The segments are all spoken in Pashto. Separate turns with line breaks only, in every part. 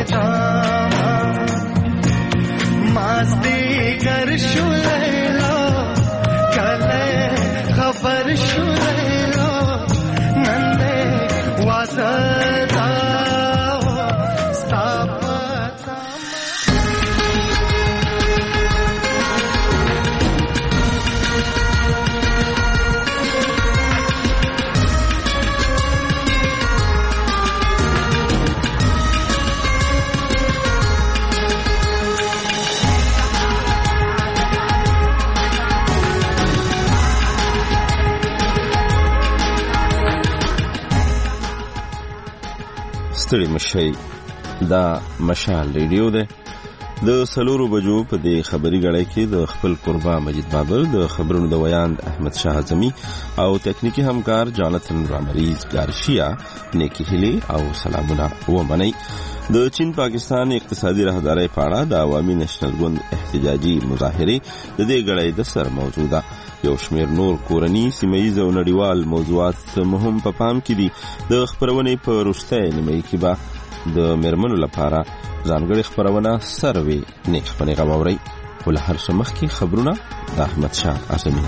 ستړي مشي دا مشال ریډیو ده د سلورو بجو په دې خبري غړای کې د خپل قربا مجید بابر د خبرونو د ویاند احمد شاه اعظمي او تکنیکی همکار جانتن رامریز گارشیا نیکی هلی او سلامونه ومني د چین پاکستان اقتصادي راهداري په اړه د عوامي نېشنل ګوند احتجاجي مظاهره د دې غړای د سر موجوده یو شمیر نور کورنی سیمایي او نړیوال موضوعات مهم په پام کې دي د خبرونې په رښتیا نیمه کې با د مرمنو لپاره ځانګړي خبرونه سروي نیک خبرونه غوړي ول هر څه مخکې خبرونه د احمد شاه اعظمي.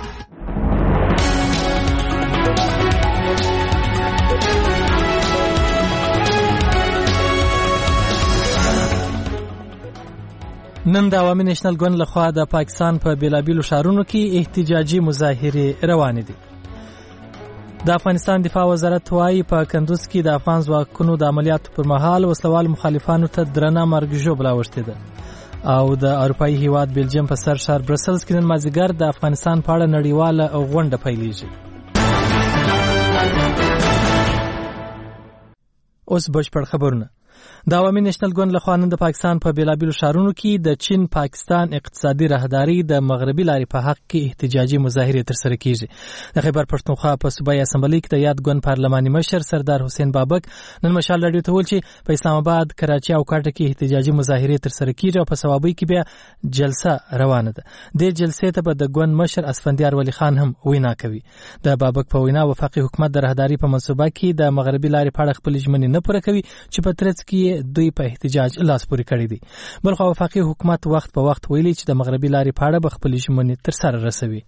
نن د عوامي نېشنل ګوند لخوا د پاکستان په بیلابیلو ښارونو کې احتجاجي مظاهرې روانې دي. د افغانستان دفاع وزارت وايي په کندوز کې د افغان ځواکونو د عملیاتو پر مهال وسلوال مخالفانو ته درنه مرګ ژوبله اوښتې ده او د اروپایي هیواد بلجیم په سر ښار برسلز کې نن مازدیګر د افغانستان په اړه نړیواله غونډه پیلېږي. اوس بشپړ خبرونه. د عوامي نېشنل ګوند لخوا نن د پاکستان په بیلابیلو ښارونو کې د چین پاکستان اقتصادي راهداري د مغربي لارې په حق کې احتجاجي مظاهرې ترسره کیږي. د خیبر پښتونخوا په صوبایي اسمبلۍ کې د یاد ګوند پارلماني مشر سردار حسین بابک نن مشال راډیو ته وویل چې په اسلام آباد، کراچي او کوټه کې احتجاجي مظاهرې ترسره کیږي او په ثوابۍ کې بیا جلسه روانه ده. د جلسې ته به د ګوند مشر اسفندیار ولی خان هم وینا کوي. د بابک په وینا وفاقي حکومت د راهداري په منصوبه کې د مغربي لارې په اړه خپل ژمنې نه پوره کوي چې په ترڅ کې دوی په احتجاج لاس پورې کړی دي. بلخو وفاقي حکومت وخت په وخت ویلي چې د مغربي لارې په اړه به خپل ژمنې تر سره رسوي.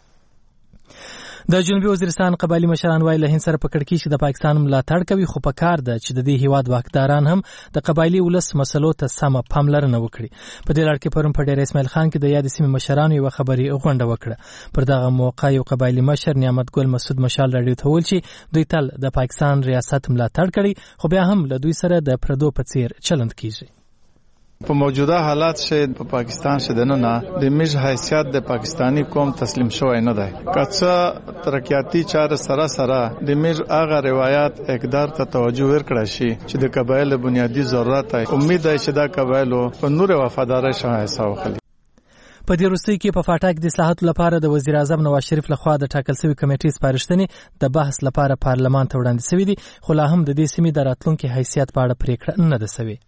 د جنوبي وزیرستان قبایلی مشران وایي له هند سره په کړکۍ کې د پاکستان ملاتړ کوي، خو په کار ده چې د دې هیواد واکداران هم د قبایلی ولس مسلو ته سمه پاملرنه وکړي. په دې لړ کې پرون په ډېر اسماعیل خان کې د یاد سیمې مشرانو یو خبري غونډه وکړه. پر دغه موقع یو قبایلی مشر نعمت ګل مسعود مشال راډیو ته ویل چې دوی تل د پاکستان ریاست ملاتړ کړي، خو بیا هم له دوی سره د پردو په څیر چلند کیږي.
په موجوده حالات شه په پاکستان شه دنه د میج حیثیت د پاکستانی قوم تسلیم شوی نه دی. کڅه ترقیاتی چاره سره د میج هغه روایت اقدار ته توجه ورکړی شي چې د قبایل بنیادی ضرورت دی. امید دی چې دا قبایلو په نور وفادار شایسته وخلي.
په دې وروستیو کې په فاټا کې د اصلاحاتو لپاره د وزیر اعظم نواز شریف لخوا د ټاکل شوی کمیټې سپارښتنې د بحث لپاره پارلمان ته وړاندې شوې دي، خو لا هم د دې سیمې د راتلونکي حیثیت په اړه پریکړه نه ده شوې.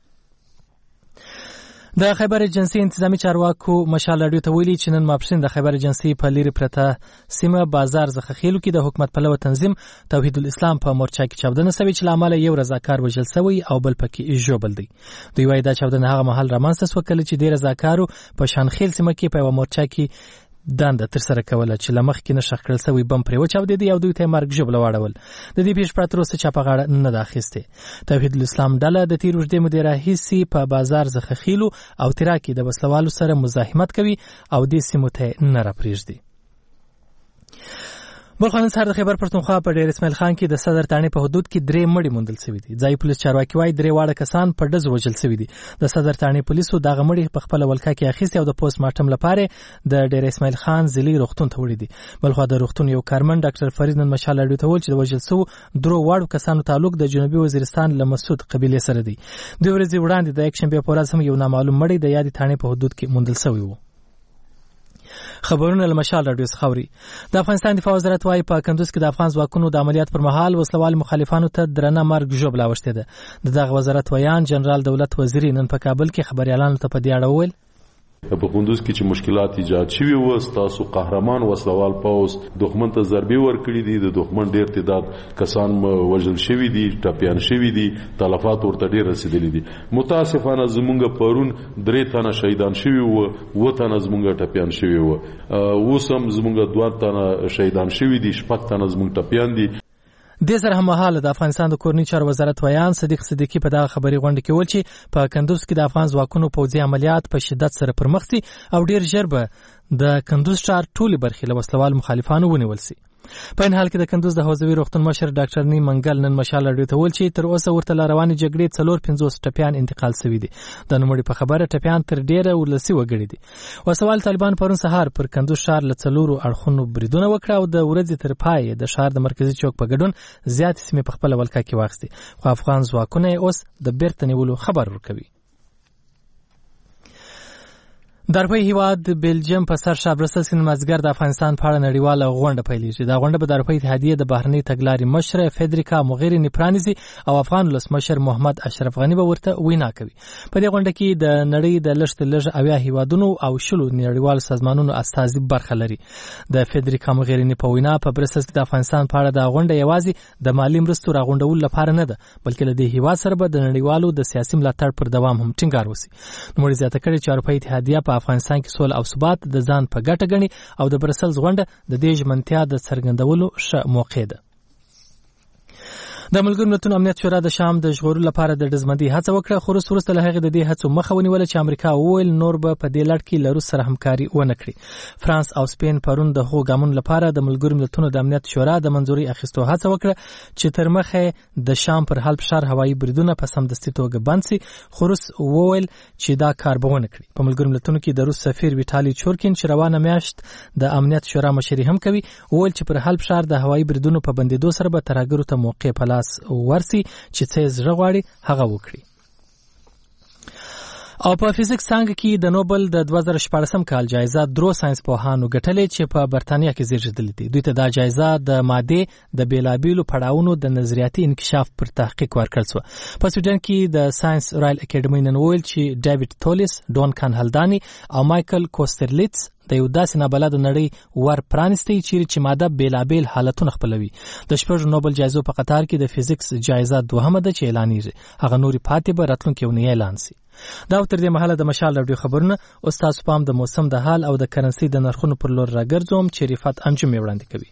د خیبر ایجنسی انتظامی چارواکو مشال راډیو ته ویلي چې نن ماپښین د خیبر ایجنسی په لرې پرته سیمه بازار زخخیلو کې د حکومت پلوه تنظیم توحید الاسلام په مورچا کې چاودنه شوې چې له امله یو رضاکار وژل شوی او بل پکې ژوبل دی. دوی وایي دا چاودنه هغه مهال رامنځته شوه کله چې د رضاکارو په شانخیل سیمه کې په یوه مورچا کې دنده ترسره کوله چې له مخکې نه ښخ کړل شوی بم پرې وچاودېدی او دوی ته یې مرګ ژوبله واړول. د دې پیښې پرته وروسته چا په غاړه نه ده اخیستې. توحید الاسلام ډله د تېر اوږدې مودې راهیسې په بازار زخخیلو او تیرا کې د وسلوالو سره مزاحمت کوي او دې سیمو ته نه راپرېږدي. بلخانن سهار د خیبر پښتونخوا په ډېر اسماعیل خان کې د صدر تاڼې په حدود کې 3 مړي موندل شوي دي. ځایي پولیس چارواکي وایي 3 واړه کسان په ډزو وژل شوي دي. د صدر تاڼې پولیسو دغه مړي په خپله ولکه کې اخیستي او د پوسټ مارټم لپاره د ډېر اسماعیل خان ضلعي روغتون ته وړي دي. بلخوا د روغتون یو کارمند ډاکټر فرید نن مشال راډیو ته وویل چې د وژل شوو 3 واړو کسانو تعلق د جنوبي وزیرستان له مسعود قبیلې سره دی. 2 ورځې وړاندې د یکشنبې په ورځ هم یو نامعلوم مړی د یادې تاڼې په حدود کې موندل شوی و. خبرونه له مشال راډیو څخه اوري. د افغانستان دفاع وزارت وايي په کندوز کې د افغان ځواکونو د عملیات پر مهال وسلوال مخالفانو ته درنه مرګ ژوبله اوښتې ده. د دغه وزارت ویان جنرال دولت وزیری نن په کابل کې خبريالانو ته په دې اړه وویل
په کندوز کې چې مشکلات ایجاد شوي و تاسو قهرمان وسلوال پوز دښمن ته ضربې ورکړي دي د دښمن ډیر تعداد کسان وژل شوي دي ټپيان شوي دي تلفات ورته ډیر رسیدلي دي متاسفانه زمونږ پرون 3 تنه شهیدان شوي و تنه زمونږ ټپيان شوي و اوسم زمونږ 2 تنه شهیدان شوي دي 7 تنه زمونږ ټپيان دي
د سره همحاله د افغانستان د کورنی چارو وزارت ویان صدیق صدیقی په دغه خبري غونډه کې ویل چې په کندوز کې د افغان ځواکونو پوځي عملیات په شدت سره پرمخ دي او ډیر ژر به د کندوز ښار ټولې برخې له وسلوال مخالفانو ونیول شي. په این حال کې د کندوز د حوزوي روغتون مشر ډاکټر نی منګل نن مشال راډیو ته ویل چې تر اوسه ورته روانې جګړې 450 ټپيان انتقال شوي دي. د نوموړي په خبره ټپيان تر ډیره ولسی وګړي دي. وسوال طالبان پرون سهار پر کندوز ښار له 4 اړخونو بریدونه وکړه او د ورځې تر پای د ښار د مرکزی چوک په ګډون زیات سیمې په خپل ولکه کې واخستي خو افغان ځواکونه اوس د بیرته نیولو خبر ورکوي. د اروپای هیواد بلجیم په سر شابرسس کې مازګر د افغانستان په اړه نړیواله غونډه پیلېږي. دا غونډه به د اروپای اتحادیې د بهرنۍ تګلارې مشر فدریکا موغیرینی پرانیزي او افغان ولسمشر محمد اشرف غنی به ورته وینا کوي. په دې غونډه کې د نړۍ د لږ 80 هیوادونو او 10 نړیوالو سازمانونو استازي برخه لري. د فدریکا موغیرینی په وینا په برسس کې د افغانستان په اړه د غونډه یوازې د مالی مرستو راغونډول لپاره نه ده بلکې له دې هیواد سره به د نړیوالو د سیاسي ملاتړ پر دوام هم ټینګار وشي. نو زیاته کړي چې اروپای اتحادیه په افغانستان کې سول او ثبات د ځان په ګټه غني او د برسلز غونډه د دې ژمنتیا د څرګندولو ښه موقع ده. د ملګرو ملتونو امنیت شورا د شام د ژغورلو لپاره د دزمندي هڅه وکړه خو وروسته له هغې د دې هڅو مخه ونیوله چې امریکا وویل نور به په دې لړ کې له روس سره همکاري ونه کړي. فرانس او سپین پرون د هغو ګامونو لپاره د ملګرو ملتونو د امنیت شورا د منځوري اخیستو هڅه وکړه چې تر مخه د شام پر حلب ښار هوایي بریدونه په سمدستي توګه بند شي خو روس وویل چې دا کار به ونه کړي. په ملګرو ملتونو کې د روس سفیر ویټالي چورکین چې روانه میاشت د امنیت شورا مشري هم کوي وویل چې پر حلب ښار د هوایي بریدونو په بندېدو سره به ترهګرو ته موقع په لاس ورسي چې څه زړه غواړي هغه وکړي. او په فزیکس څانګه کې د نوبل د 2014 کال جایزه درو ساينس پوهانو ګټلې چې په برتانیا کې زیږیدلې دي. دوی ته دا جایزه د ماده د بیلابیلو پړاوونو د نظریاتي انکشاف پر تحقیق ورکړل شو. په سویډن کې د ساينس رایل اکیډمي نن ویل چې ډیوډ تولیس، ډونکان هلدانی او مایکل کوسترلیټس د یو داسې نابلد نړۍ ور پرانستي چې ماده بیلابیل حالتونه خپلوي. د شپږ نوبل جایزو په قطار کې د فزیکس جایزه دوهمه ده چې اعلانېږي. هغه نوري پاتې به راتلونکي اونۍ اعلان شي. دا تر دې مهاله د مشال راډیو خبرونه او تاسو پام د موسم د حال او د کرنسي د نرخونو پر لور راګرځوم چې رفات انجم وړاندې کوي.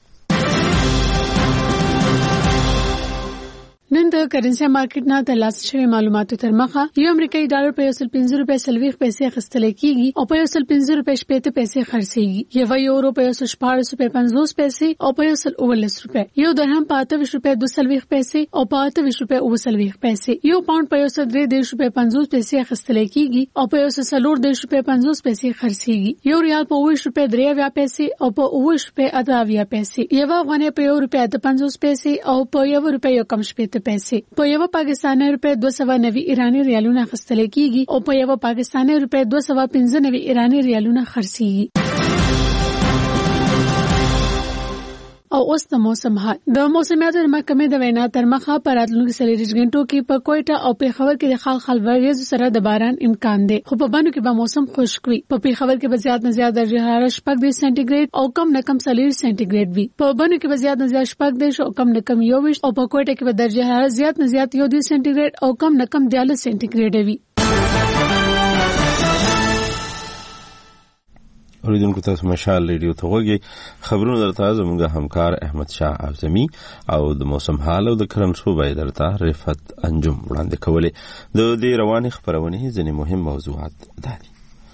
نن د کرنسي مارکیټ نه د لاس شوی معلوماتو تر مخه یو امریکایي ډالر په 1.50 روپے 40 پیسې خرڅل کیږي او په 1.50 روپے 50 پیسې خرڅيږي. یو یورو په 1.50 روپے 50 پیسې او په 1.19 روپے. یو درهم په 28 روپے 2 پیسې او په 28 روپے 29 پیسې. یو پاوند په 1.3 روپے 50 پیسې خرڅل کیږي او په 1.4 روپے 50 پیسې خرڅيږي. یو ریال په 20 روپے 3 پیسې او په 20 روپے 8 پیسې. یو افغانۍ په 1 روپے 50 پیسې او په 1 روپے 1 پیسې. په یو پاکستاني روپے 290 ایرانی ریالونه خرڅل کیږي او په یو پاکستاني روپے 295 ایرانی ریالونه خرڅيږي. او اوس د موسم حال. د موسمیاتو محکمې د وینا تر مخه په راتلونکو 40 غنټو کې په کوټه او پیښور کې د خال ورېځو سره د باران امکان دی. خو په باندې کې به موسم خشک وي. په پیښور کې به زیات نه زیات درجه حرارت 5 سانتیګریډ او کم نه کم 40 سانتیګریډ وي. په باندې کې به زیات نه زیات 5 او کم نه کم 21 او په کوټه کې به درجه حرارت زیات نه زیات 2 سانتیګریډ او کم نه کم 42 سانتیګریډ وي.
اوریدونکو تاسو مشال ریډیو ته وګورئ. خبرونه درته زموږ همکار احمد شاه اعظمي او د موسم حال او د کرنسو به درته رفت انجم وړاندې کولې. د دې روانې خبرونه ځینې مهم موضوعات دي.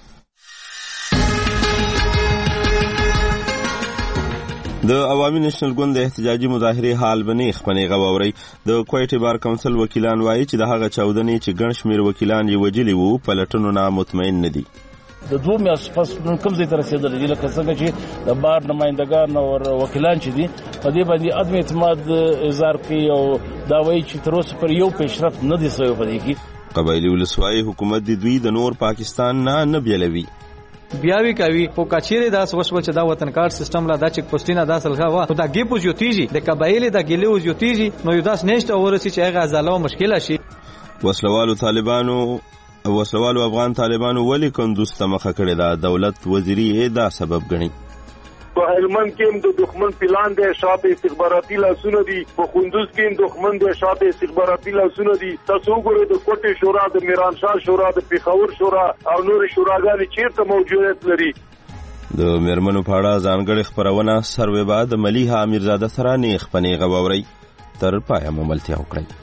د عوامي نېشنل ګوند د احتجاجي مظاهرې حال بنې خپنې غواوري. د کوټې بار کونسل وکیلان وایي چې د هغه چاودنې چې ګڼ شمېر وکیلان یې وجلي وو په لټونو نه مطمئن نه دي.
د دوه میاشتو پس کوم ځای ته رسیدل دي لکه څنګه چې د بار نمائندگان او وکیلان چې دي په دې باندې عدم اعتماد اظهار کوي او دا وایي چې تر اوسه پر یو پیشرفت نه دي شوی په دې کې.
قبایلی ولسوالۍ حکومت د دوی د نور پاکستان نه بیلوي.
بیاوی کوي په کچېره داس وشول چې دا وطنکار سیستم لا د چک پوسټینه داسل غوا دا ګیپو زیاتیږي د قبایل د ګلیو زیاتیږي نو یو داس نشته اورسي چې هغه ازاله مشکله شي.
وسلوالو طالبانو وسلوالو افغان طالبانو ولی کندوز ته مخه کړې ده، دولت وزیری دا سبب ګڼي.
په هلمند کې د دښمن پلان دی، شاته استخباراتي لاسونه دي. په کندوز کې دښمن دی، شاته استخباراتي لاسونه دي. تاسو وګورئ د کوټې شورا، د میرانشاه شورا، د پیښور شورا او نور شوراګانې چیرته موجودیت لري.
د میرمنو په اړه ځانګړې خپرونه سروې به د ملیحه امیرزاده سره نیغ په نیغه واورئ. تر پایه مو ملتیا وکړئ.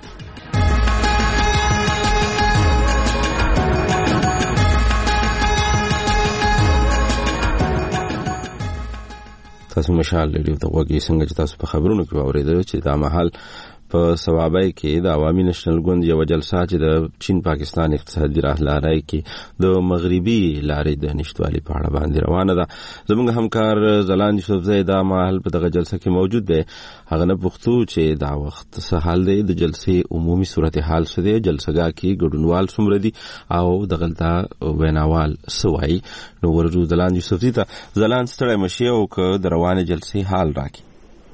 تاسو مشال ریډیو ته وګورئ، څنګه چې تاسو په خبرونو کې واورېدل چې دا مهال په سوابای کې د عوامي نېشنل ګوند یو جلسه چې د چین پاکستان اقتصادي راهلارۍ کې د مغربي لارې د نشټوالي په اړه باندې روانه ده. زموږ همکار زلان یوسفزی دا مهال په دغه جلسه کې موجود دی. هغه نه پوښتو چې دا وخت څه حال دی، د جلسې عمومي صورتحال څه دی، جلسهګاه کې ګډونوال څومره دي او دغلته ویناوال څه وایي. نو ورجو زلان یوسفزی ته. زلان ستړی مشي او که د روانې جلسې حال راکړي.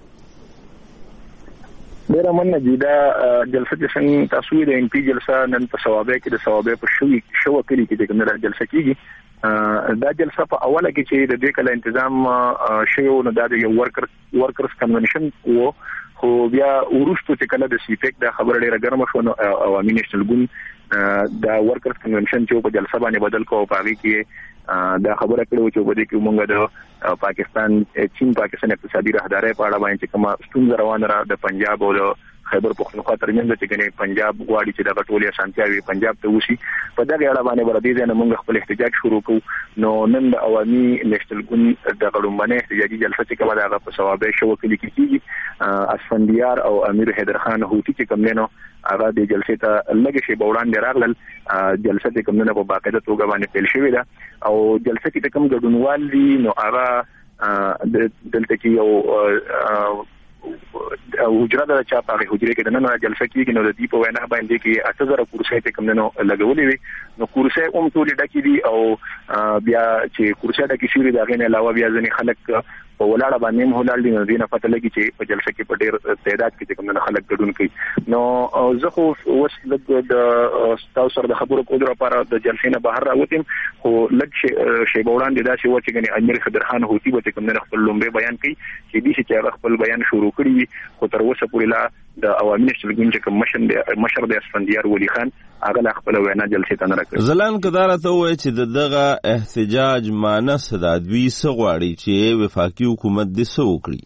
ډیره مننه دي. دا جلسه چې څنګه تاسو د ان پی جلسه نن په ثوابه کې د ثوابه په شو کلی کې د کومه جلسه کیږي. دا جلسه په اوله کې چې د دې کله تنظیم شوی نو دا د یو ورکرز کنونشن وو، خو بیا ورستو چې کله د سی پیک د خبره ډیره ګرمه شو نو عوامي نېشنل ګوند دا ورکرز کنونشن چې په جلسه باندې بدل کو، په هغه کې دا خبره کړو چې په دې کې موږ د پاکستان چین پاکستان اقتصادي راهدارۍ په اړه باندې کومه ستونزه روانه را د پنجاب او د خیبر پختونخوا ترمنځ چې کنه پنجاب غواړي چې دا ټولې اسانتیاوي پنجاب ته وشي. په دغه اړه باندې ورته ځنه موږ خپل احتجاج شروع کوو. نو نن د عوامي نېشنل ګوند د غړومبنه احتجاجي جلسه چې کومه دا په ثوابه شو کلی کې کیږي. اسفندیار او امیر حیدر خان هوتی چې کوم نه هغه د جلسې ته لږ شي بوړاندې راغلل. جلسه چې کوم نه په باقاعده توګه باندې پیل شوې ده او جلسه کې کوم ګډونوال دي نو هغه دلته کې یو حجره د چا په حجره کې د نن جلسه کېږي. نو د دې په وینا باندې کې 8000 کرسۍ ته کوم نه لګولې وي. نو کرسۍ ټول ډکې دي او بیا چې کرسۍ ډکې شي دا غي نه علاوه بیا ځنې خلک په ولاړه باندې هم هلال دي. نو دې نه پته لګي چې په جلسه کې په ډېر تعداد کې کوم نه خلک ګډون کوي. نو زه خو اوس د تاسو سره د خبرو کولو لپاره د جلسې نه بهر راوتم، خو لږ شی وړاندې دا چې و چې غني امیر حیدر خان هوتی به کوم نه خپل لومبه بیان کوي چې دې چې خپل بیان شروع کړی وي، خو تر اوسه پورې لا د عوامي نېشنل ګوند چې کوم مشر د اسفندیار ولی خان هغه لا خپل وینا جلسې ته نه راکړي.
زلان کدارته وایي چې دغه احتجاج مانس د دوی سغواړي چې وفاقي حکومت دې سو وکړي.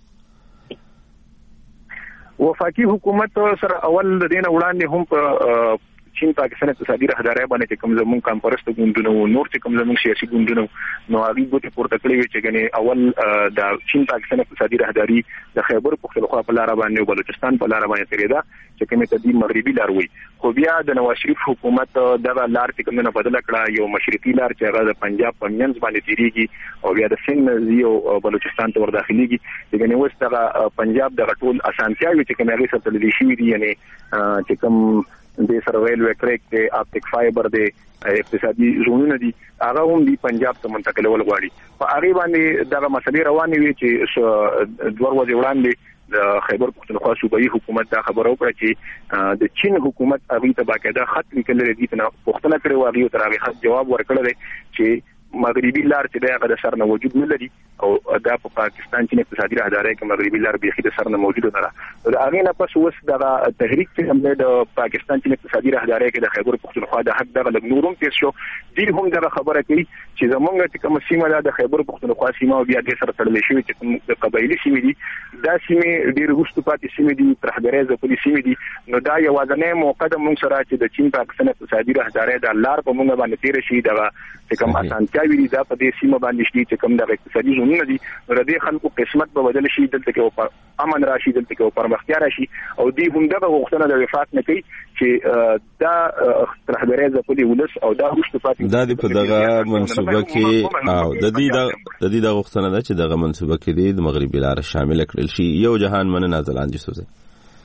وفاقي حکومت سره اول د دین وړاندې هم په چین پاکستان اقتصادي راهدارۍ باندې چې کوم زمون کمپرست ګوندونه او نور چې کوم زمون سیاسي ګوندونه نو هغه ګوتې پورته کړې وي چې غني اول د چین پاکستان اقتصادي راهداري د خیبر پختونخوا په لار باندې او بلوچستان په لار باندې تیریدا چې کومه تدې مغربي لار وي. خو بیا د نواز شریف حکومت دغه لار چې کومه بدل کړه، یو مشرقي لار چې هغه د پنجاب په منځ باندې تیریږي او بیا د سند او بلوچستان ته ورداخليږي. چې غني وس دغه پنجاب دغه ټول اسانتیاوي چې کومه غي سره تللی شي دي، یعنی چې کوم د سرویل وکریک ته اپټیک فایبر د اقتصادي زونونه دي هغه هم دی پنجاب ته منتقلول غواړي. په هغه باندې دغه مسلې روانې وي چې دوه ورځې وړاندې د خیبر پختونخوا صوبایي حکومت دا خبره وکړه چې د چین حکومت هغه ته باقاعده خط لیکل لري چې نه پښتنه کړي او هغه تر هغه خط جواب ورکړل چې مغربي لار چې دغه د سر نه وجود نه لري او دا په پاکستان کې اقتصادي راهدارۍ کې مغربي لار به د سر نه موجود نه ده. دا هغه نه پس اوس دغه تحریک چې هم د پاکستان کې اقتصادي راهدارۍ کې د خیبر پختونخوا د حق دغه نورم تیر شو دي هم دغه خبره کوي چې زمونږ چې کوم سیمه ده د خیبر پختونخوا سیمه او بیا د سره تړلې شوی چې کوم قبایلی سیمه دي دا سیمه ډیر وروسته پاتې سیمه دي ترهګرۍ ځپلې سیمه دي. نو دا یو ځنه موقع د موږ سره چې د چین پاکستان اقتصادي راهدارۍ د لار په موږ باندې تیر شي دغه چې کوم اسانتیا ویلي دا په دې سیمه باندې شي چې کوم د اقتصادي زونونه دي نو د خلکو قسمت به بدل شي، دلته کې امن راشي، دلته کې پرمختیا راشي او دې هم دغه غوښتنه د وفاق نه کوي چې دا ترهګرۍ ځپلې ولس او دا وروسته پاتې
دا په دغه منصوبه کې او د دې د غوښتنه ده چې دغه منصوبه کې د مغربي لار شامل کړل شي. یو جهان من نازلان دي سوزه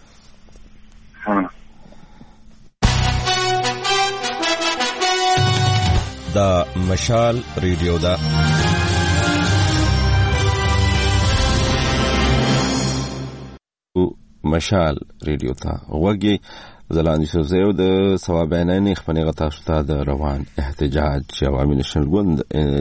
دا مشال ریډیو دا مشال ریډیو ته وګي زلاندی سوزیو د ثوابینین خپنه غتا شته د روان احتجاج عوامي نشنل ګوند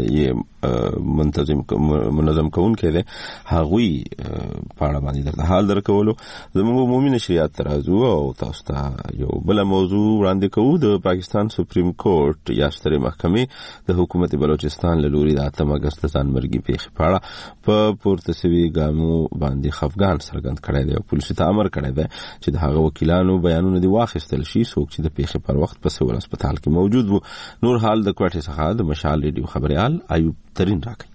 منظم کون کړي هغوی په اړه باندې د حال درکولو زموږ عمومي نشریات ترازو او تاسو ته یو بل موضوع وړاندې کوو. د پاکستان سپریم کورټ یا سترې محکمې د حکومت بلوچستان له لوري د 8 اگست ځانمرګي پیښې په اړه په پورته سوي ګامو باندې خفګان څرګند کړی دی او پولیسو ته امر کړی دی چې د هغه وکیلانو بیانونه دی واخیستل شي څوک چې د پیښې پر وخت په سیول هسپتال کې موجود وو. نور حال د کوټې څخه د مشال ریډیو خبريال ایوب ترين راکړي.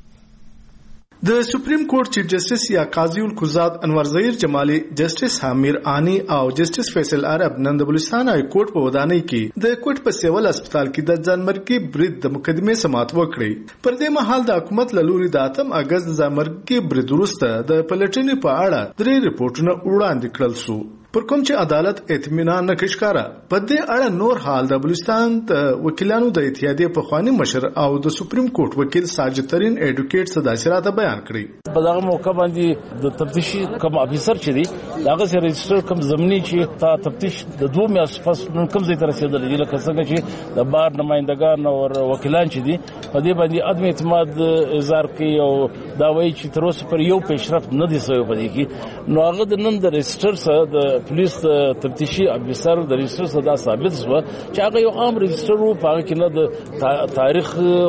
د سپریم کورټ چیف جسټس یا قاضي القضات انور ظهیر جمالي، جسټس حامیر آنی او جسټس فیصل عرب نن د بلوچستان های کورټ په ودانۍ کې د کوټ په سیول هسپتال کې د ځانمرګي برید د مقدمې سماعت وکړي. پر دې مهال د حکومت له لوري د 8 اگست د ځانمرګي برید وروسته د پلټنې په اړه 3 رپورټونه وړاندې کړل شو پر کوم چې عدالت اطمینان نه کښکارا. په دې اړه نور حال د بلوچستان د وکیلانو د اتحادیې په خواني مشر او د سپریم کورټ وکیل ساجد ترين ایډوکیټ صداسرات بیان کړی.
په دغه موقع باندې د تفتیشي کوم افیسر چې دی هغه سره رجسټر کوم زمینی چې تا تفتیش د 2 میاشتې پس کوم ځای ته رسیدلی دی، لکه څنګه چې د بار نمائندگان او وکیلان چې دي په دې باندې عدم اعتماد اظهار کوي او دا وایي چې تر اوسه پر یو پیشرفت نه دی شوی په دې کې. نو هغه د نن د رجسټر سره د پولیس تفتیشي افیسر د رجسټر سره دا ثابت شو چې هغه یو عام رجسټر وو، په هغه کې نه د تاریخ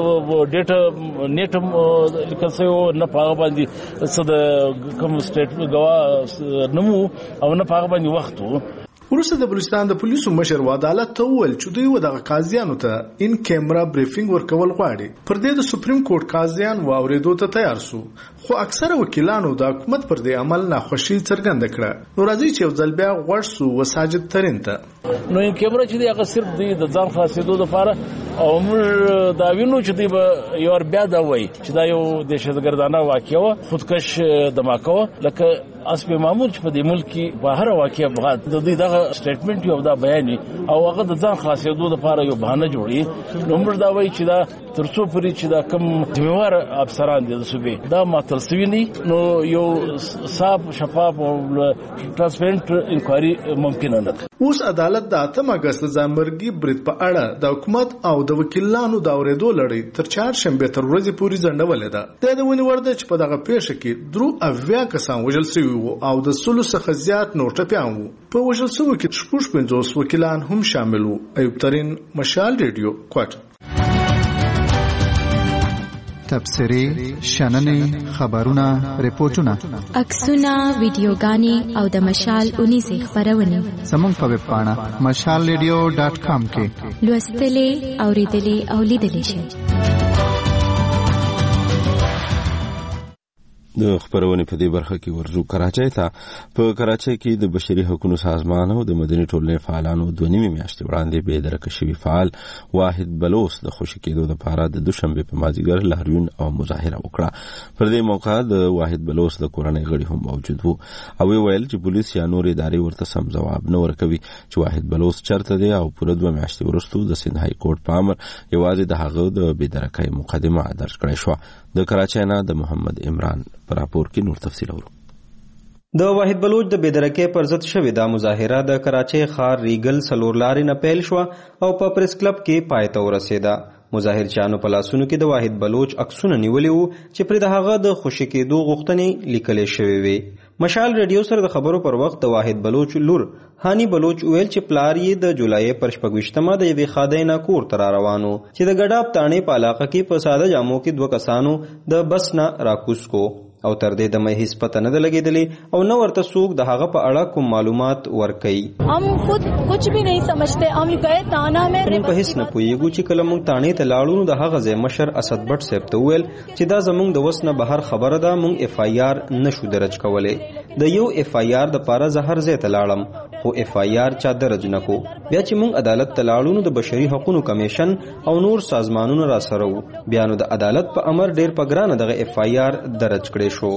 ډیټا نیټ لیکل شوی نه، په هغه باندې څه د کوم سټیټ غوا نمو او نه په هغه باندې وخت وو.
وروسته د بلوچستان د پولیسو مشر و عدالت ته وویل چې دوی دغه قاضیانو ته ان کیمرا بریفینګ ورکول غواړي. پر دې د سپریم کورټ قاضیان واوریدو ته تیار سو، خو اکثره وکیلانو د حکومت پر دې عمل ناخوشي څرګنده کړه. نو راځي چې ځل بیا غوښ سو و ساجد ترين ته.
نو ان کیمرا چې هغه صرف د ځان خاصیدو لپاره او موږ دا وینو چې دی به یو بیا دا وایي چې دا یو دهشتګردانه واقعه و، خودکش دماکه و، لکه اسب معمول چې په دې ملک کې په هر واقعه بغاد د دې دغه سټیټمنټ یو دا بیان او هغه د ځان خاصیدو لپاره یو بهانه جوړي. نو موږ دا وایي چې دا ترڅو پرې چې دا کم ذمہوار افسران دي د صوبې دا ماتل سوي نه، نو یو صاف شفاف او ترانسپیرنت انکوایري ممکن نه ده.
اوس عدالت د 8 اگست ځانمرګي برید په اړه د حکومت او د وکیلانو د اوریدو لړۍ تر 4 شنبه تر ورځې پورې ځنډولې ده. د ونی ورده چې په دغه پیښه کې درو اویا کسان وژل شوي او د سلو څخه زیات نور ټپیان وو. په وژل شوو کې 50 وکیلان هم شامل وو. ایوب ترين، مشال ریډیو، کوټ.
تبصرې، شننې، خبرونه، ریپورتونه،
عکسونه، ویډیوګانې او د مشال 19 خبرونه
زموږ په ویب پاڼه mashalradio.com کې
لوستلې، اوریدلې او لیدلې شئ.
د خبرونه په دې برخه کې ورجو کراچۍ ته. په کراچۍ کې د بشري حقوقو سازمان او د مدني ټولنې فعالانو 2 میاشتې وړاندې به درک شوی فعال واحد بلوچ د خوشی کېدو لپاره د دوشنبه په مازیګر لاریون او مظاهره وکړه. پر دې موقع د واحد بلوچ د کورنۍ غړي هم موجود وو او ویل چې پولیس یا نور ادارې ورته سم جواب نه ورکوي چې واحد بلوچ چرته دی او پوره 2 میاشتې وروسته د سند های کورټ په امر یوازې د هغه د بېدرکۍ مقدمه درج کړې شو. د کراچۍ نه د محمد عمران پر راپور کې نور تفصیل اورو.
د واحد بلوچ د بېدرکۍ پر ضد شوې دا مظاهره د کراچۍ ښار ریګل څلور لارې نه پیل شوه او په پریس کلب کې پای ته ورسېده. مظاهرچیانو په لاسونو کې د واحد بلوچ عکسونه نیولي وو چې پرې د هغه د خوشي کېدو غوښتنې لیکلې شوې وې. مشال ریډیو سره د خبرو پر وخت د واحد بلوچ لور هانی بلوچ ویل چې پلار یې د جولای پر 26مه د یوې خادۍ نه کور ته را روانو چې د ګډاب تانې په علاقه کې په ساده جامو کې 2 کسانو د بس نه راکوز کو او تر دې د مې هیڅ پته نه لګېدلې او نو ورته څوک د هغه په اړه کوم معلومات ورکړي.
हम खुद कुछ भी नहीं समझते. हम गए ताना में
په هیڅ نه پوهیږو چې کله موږ تانې ته لاړو د هغه ځای مشر اسد بټ صاحب ته وویل چې دا زموږ د وس نه بهر خبره ده، موږ اف آی آر نشو درج کولی. د یو اف آی آر د پاره زه هر ځای ته لاړم خو اف آی آر چا درج نکو. بیا چې موږ عدالت ته لاړو د بشري حقوقو کمیشن او نور سازمانونو را سره وو، بیا نو د عدالت په امر ډیر په ګرانه دغه اف آی آر درج کړی شو.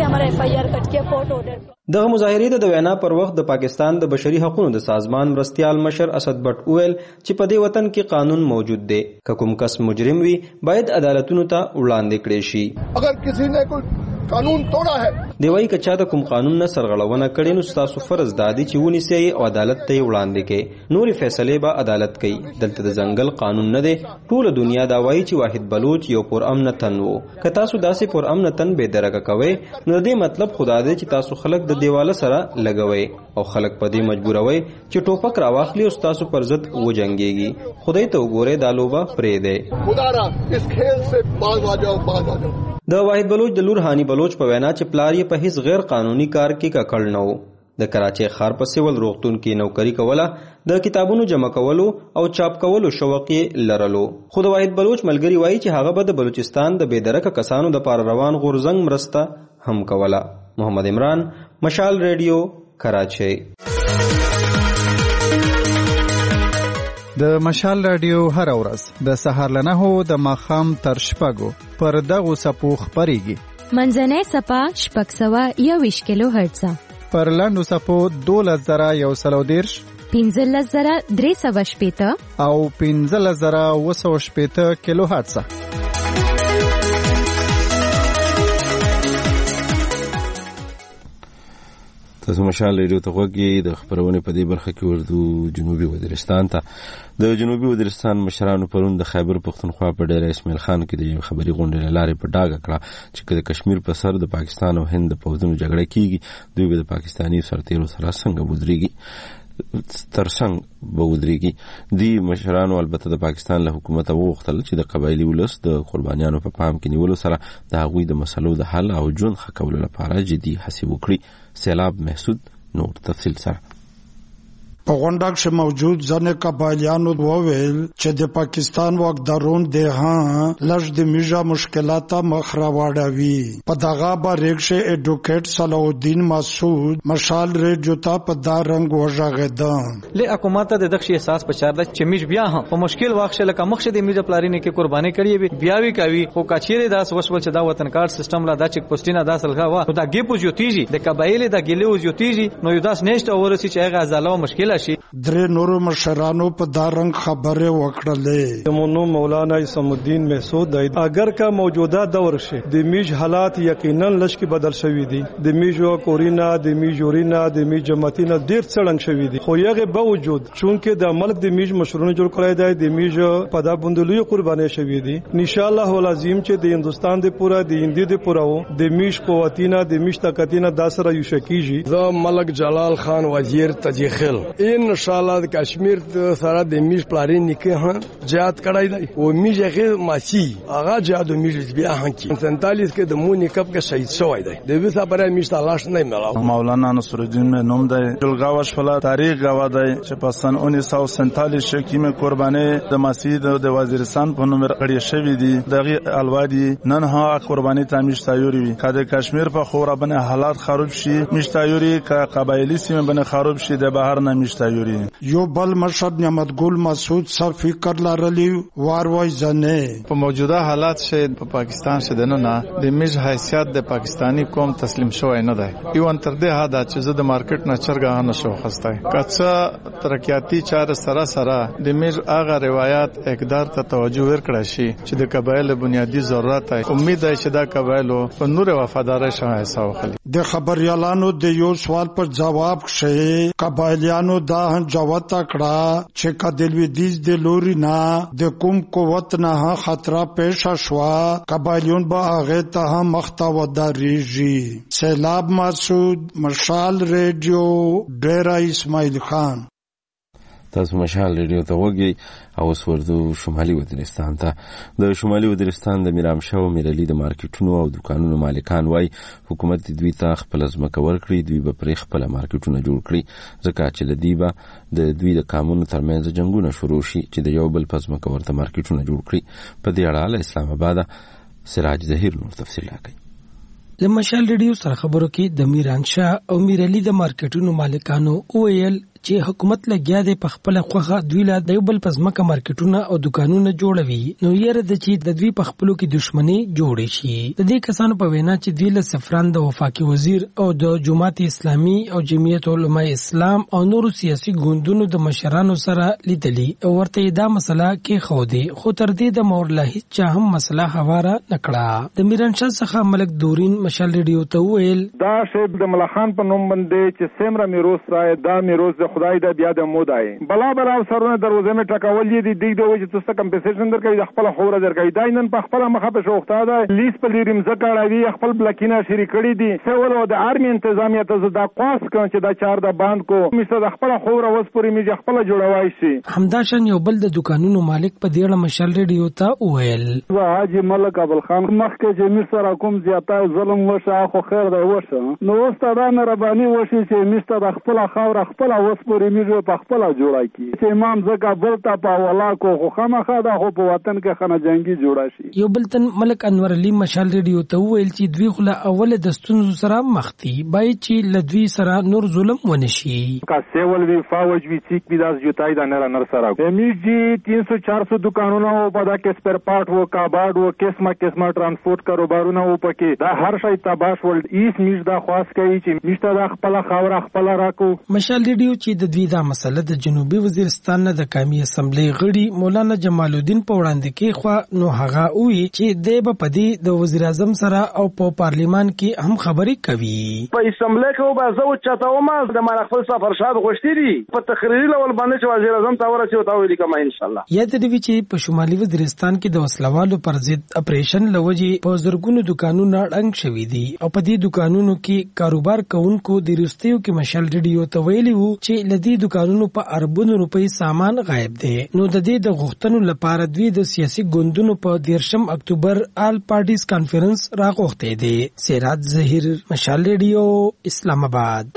دغه مظاهرې د وینا پر وخت د پاکستان د بشري حقوقو د سازمان مرستیال مشر اسد بټ ویل چې په دې وطن کې قانون موجود دی، که کوم کس مجرم وي باید عدالتونو ته وړاندې کړي شي.
اگر کسی نے کوئی कानून तोड़ा है।
دی وایي که چا د کوم قانون نه سرغړونه کړې نو ستاسو فرض دا دی چې ونیسئ او عدالت ته یې وړاندې کړئ. نورې فیصلې به عدالت کوي. دلته د ځنګل قانون نه دی. ټوله دنیا دا وایي چې واحد بلوچ یو پرامنه تن و. که تاسو داسې پرامنه تن بې درکه کوئ نو د دې مطلب خدا دی چې تاسو خلک د دیواله سره لګوئ او خلک په دې مجبوروئ چې ټوپک راواخلي او ستاسو پر ضد وجنګېږي. خدای ته وګورئ دا لوبه پرېږدئ. د واحد بلوچ د لور هاني بلوچ په وینا چې پلار یې په هیڅ غیر قانوني کار کې ککړ نه و. د کراچۍ ښار په سیول روغتون کې نوکري کوله. د کتابونو جمع کولو او چاپ کولو شوق یې لرلو. خو د واحد بلوچ ملګري وایي چې هغه به د بلوچستان د بې درکه کسانو د پاره روان غورځنګ مرسته هم کوله. محمد عمران، مشال ریډیو، کراچۍ.
د مشال رادیو هر ورځ د سهار له 9 د ماښام تر 6 پر دغو څپو خپرېږي.
منځنۍ څپه 621 کیلو هرتز،
پر لاندو څپو 12130،
15380
او 15280 کیلو هرتز.
تاسو مشال ریډیو ته غوږی د خبرونه په دې برخه کې ورته جنوبي وزیرستان ته د جنوبي وزیرستان مشرانو پرون د خیبر پختونخوا په ډېر اسماعیل خان کې د خبري غونډې لارې په ډاګه کړه چې د کشمیر په سر د پاکستان او هند په پوځونو جګړه کیږي دوی به د پاکستاني سرتیرو سره څنګه ودرېږي ترڅنګ به ودرېږي. دی مشرانو البته د پاکستان له حکومت وغوښتل چې د قبایلي ولس د قربانیانو په پام کې نیولو سره د هغوی د مسلو د حل او ژوند ښه کولو لپاره جدي هڅې وکړي. سیلاب محسود نور تفصیل سره
په غونډه کې موجود ځنې قبایلیانو وویل چې د پاکستان واکدارون د لږ د میژه مشکلات مخ راوړوي. په دغه باندې ایډوکیټ صلاح الدین مسعود مشال ریډیو ته په دا رنګ وژغېده.
له حکومت د دغه احساس په چار د چې میژ بیا هم په مشکل واخښه لکه مخشه د میژه پلارینه کې قرباني کړي بیا وی کوي خو کچېره داس وسول چې دا وطن کار سیستم لا د چک پوسټینه داسلغه وا دا ګیپو جوتیږي د قبایل د ګلیو جوتیږي نو یو داس نشته ورسي چې هغه ازاله مشکل
درې نورو مشرانو په دا رنګ خبره وکړلې.
موږ مولانا اسم الدین محسود اگر کا موجوده دور شه د میج حالات یقینا لشکې بدل شوې دي. د میجو کورینا د میجورینا د میجمتینا ډیر څړنګ شوې دي. خو یغه باوجود چونکه د ملک د میج مشرونه جوړ کړای دی د میج په دا بوندلوی قرباني شوې دي. ان شاء الله العظیم چې د هندستان د پورا د هندي د پورا د میج قوتینا د میج طاقتینا د سره یو شکیږي.
زه ملک جلال خان وزیر تجیخل ان شاء الله د کشمیر سره د میج پلارین نکه ها جهاد کړای دی او میج هغه ماشي هغه جهاد میج بیا هانکی 47 کې د مونی کپ کې شهید شوی دی. د وسه برای میج تلاش نه ملاو.
مولانا نصر الدین نوم دی جلګاوش فلا تاریخ غوا دی چې په سن 1947 کې مې قرباني د مسجد د وزیرستان په نوم کړی شوی دی. دغه الوادي نن ها قرباني تامیش تایوري وي کله کشمیر په خورا بنه حالات خراب شي مشتایوري کا قبایلی سیمه بنه خراب شي د بهر نه مشتایوري.
یو بل مشر نعمت ګل مسعود صاحب فکر لرلی واروي ځنه
په موجوده حالات شه په پاکستان شه دنه نه د میج حیثیت د پاکستانی قوم تسلیم شوی نه دی. ایوان تر دې حدا چې زه د مارکیټ نه چرګه نه شو خستای کڅه ترقیاتی چاره سره سره د میج اغه روایت اقدار ته توجه ورکړی شي چې د قبایل بنیادی ضرورت دی. امید ده چې دا قبایلو په نور وفادار شوه حساب خلی.
د خبريالانو د یو سوال پر جواب شي قبایلیانو دا جواب تکړه چې کدلوی دیز د لوري نه د کوم قوت نه خطر پیښ شوا قبایلیون به هغه ته مخته ودرېږي. سیلاب مسعود مشال ریډیو ډیرا اسماعیل خان.
تاسو مشال ریډیو ته وګورئ او ورته شمالي وزیرستان ته د شمالي وزیرستان د میرامشاه او میرعلي د مارکیټونو او دکانونو مالکان وای حکومت دوی ته خپل ځمکه ورکړي دوی به پرې خپل مارکیټونه جوړ کړي ځکه چې لدی به د دوی د قانون ترمنځ جنگونه شروع شي چې د یو بل په ځمکه ورته مارکیټونه جوړ کړي. په دې اړه اسلام آباد سراج ظهیر نور تفصیل راکړي.
د مشال ریډیو سره خبرو کې د میرانشاه او میرعلي د مارکیټونو مالکانو ویل
چې حکومت لګیا دی په خپل خوخه دوی لا د یو بل پزماکه مارکیټونه او دکانونه جوړوي نو یره د چې د دوی په خپلو کې دښمنی جوړې شي د دې کسانو په وینا چې دوی له سفران د وفاقي وزیر او د جماعت اسلامي او جمعیت علماء اسلام او نورو سیاسي ګوندونو د مشرانو سره لیدلي او ورته دا مسله کې خو دی خو تر دې د مورله هیڅ هم مسله هواره نکړه د میرانشاه څخه ملک دورین مشال ریډیو ته ویل
دا شی د ملخان په نوم باندې چې سیمره میروس راي دا میروس د خدای د بیا د مودای بلا بلا سرونه دروازه مې ټکول دي د وجه تاسو کمپنسیشن درکوي د خپل خوره درکوي دا نن په خپل مخه په شوخته ده لیس په لیرم زکاړوي خپل بلکینه شری کړی دي سوال او د آرمي تنظیمیت ته دا قاس کوي چې دا چار د باند کو مشه د خپل خوره وسپوري میږي خپل جوړوي شي
همداشن یو بل د دکانونو مالک په دیړه مشال ریډیو ته ویل
حاجی ملک ابل خان مخکې چې مصر کوم زیاته ظلم وشه خو خیر دی وشه نو واستاده مهرباني وشي چې مشته د خپل خاور خپل وسپوري میږي په خپل جوړای کی چې امام زکه بلتا په ولا کو خو خامخا دا خو په وطن کې خنه جنگي جوړا شي
یو بل تن ملک انور علي مشال ریډیو ته ویل چې دوی خو له اول د ستونزو سره مخ دي بای چې لدوی سره نور ظلم ونشي
کا سیول وی فوج وی چیک بیداس جوتای دا نر سره میږي 300 400 دکانونه او په دا کې سپیر پارت وو کابارد وو قسمه ترانسپورت کاروبارونه وو پکې دا هر شي تباش ول ایس میش دا خاص کوي چې میشته دا خپل خاور خپل راکو
مشال ریډیو چې د دوی دا مسله د جنوبي وزیرستان نه د قومي اسمبلی غړي مولانا جمال الدین په وړاندې کې خو نو هغه وی چې د په د وزیر اعظم سره او په پارلیمان کې هم خبرې کوي
په اسمبلی کې به زه چاته ما د مالخل سفر شاد غوښتي دي په تقریري لول باندې چې وزیر اعظم تا ورسې او تا ویلي کما ان شاء الله
یاد دی چې په شمالي وزیرستان کې د وسلوالو پر ضد اپریشن لوجي په زرګونو دکانونو ړنګ شوي دي او په دې دکانونو کې کاروبار کوونکو د ریستیو کې مشال ریډیو ته ویلي وو چې لدی دکانونو په اربونو روپۍ سامان غایب دي نو د دې د غوښتنو لپاره دوی د سیاسي ګوندونو په 13 اکتوبر آل پارټیز کانفرنس راغوښته دي سیرات ظهیر مشال ریډیو اسلام آباد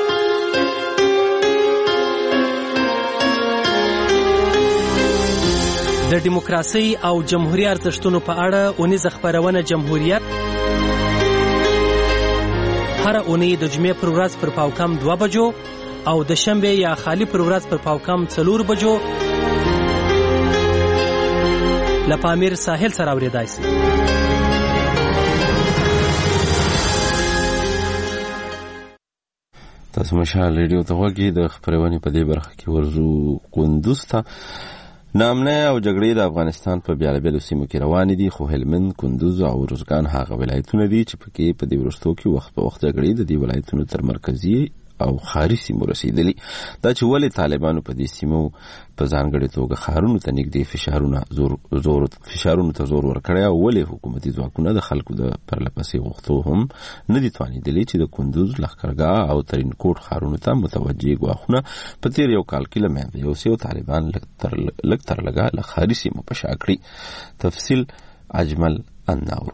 د دیموکراسي او جمهوریت ارزښتونو په اړه اونیزه خبرونه جمهوریت هر اونۍ د جمعې پر ورځ پر پاوکم 2 بجو او د شنبه یا خالی پر ورځ پر پاوکم 4 بجو لپامیر ساحل سره اوریدای شي
تاسو مشال ریډیو ته وګورئ د خبرونه په دې برخه کې ورزو کندوز ته نامنه او جګړې د افغانستان په بیلابیلو سیمو کې روانې دي خو هلمند کندوز او روزګان هغه ولایتونه دي چې پکې په دې وروستو کې وخت په وخت جګړې د دې ولایتونو تر مرکزي او خاري سیمو رسیدلي دا چې ولې طالبانو په دې سیمو په ځانګړې توګه ښارونو ته نږدې فشارونو ته زور ورکړی او ولې حکومتي ځواکونه د خلکو د پرلپسې غوښتو هم نه دي توانېدلي چې د کندوز لښکرګاه او ترینکوټ ښارونو ته متوجه ګواښونه په تېر یو کال کې له منځه یوسي او طالبان لږ تر لږه له خاري سیمو په شا کړي تفصیل اجمل الناورو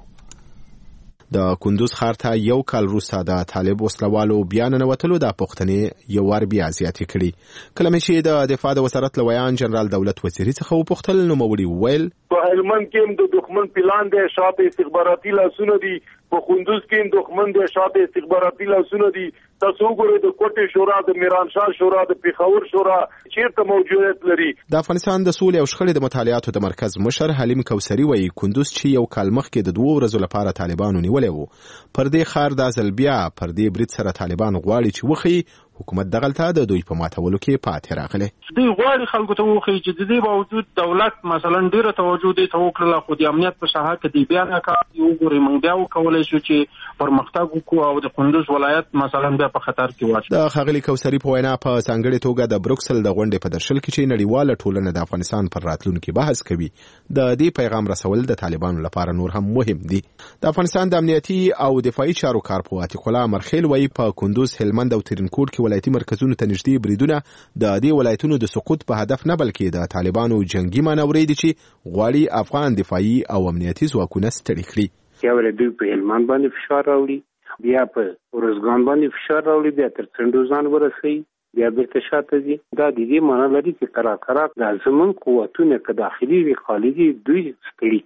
د کندوز ښار ته یو کال وروسته د طالب وسلوالو بیا ننوتلو د پوښتنې یو وار بیا زیاتې کړي کله چې د دفاع د وزارت لویان جنرال دولت وزیري څخه وپوښتل نوموړي وویل
په هلمند کې د دښمن پلان دی شاته استخباراتي لاسونه دي په کندوز کې دښمن دی شاته استخباراتي لاسونه دي تاسو وګورئ د کوټې شورا د میرانشاه شورا د پیښور شورا چیرته موجودیت لري
د افغانستان د سولې او شخړې د مطالعاتو د مرکز مشر حلیم کوثري وایي کندوز چې یو کال مخکې د 2 ورځو لپاره طالبانو نیولې وو پر دې ښار د ځل بیا پر دې برید سره طالبان غواړي چې وخی حکومت دغلته د دوی په ماتولو کې پاتې راغله
دوی غواړي خلکو ته وخی چې د دې باوجود دولت مثلا ډیره توجه دي ته وکړه خو د امنیت په ساحه کې دی بیا نه کوي وګورئ موږ بیا وکولای شو چې پرمختګ وکړو او د کندوز ولایت مثلا بیا په خطر کې واچو
د خغلی کوثري په وینا په ځانګړي توګه د بروکسل د غونډې په درشل کې چې نړیواله ټولنه د افغانستان پر راتلونکي بحث کوي د دې پیغام رسول د طالبانو لپاره نور هم مهم دي د افغانستان د امنیتي او دفاعي چارو کارپو عتیق الله مرخیل وایي په کندوز هلمند او ترینکوټ کې ولایتي مرکزونو ته نږدې بریدونه د دې ولایتونو د سقوط په هدف نه بلکې د طالبانو جنگي مانورې دي چې غواړي افغان دفاعي او امنیتي ځواکونه ستړي کړي
یو دوی په هلمند باندې فشار راوړي بیا په روزګان باندې فشار راوړي بیا تر څنډوزان ورسوي بیا بیرته شاته ځي دا د دې معنی لري چې کرا د زمون قوتونه که داخلي وي خارجي دوی ستړي کوي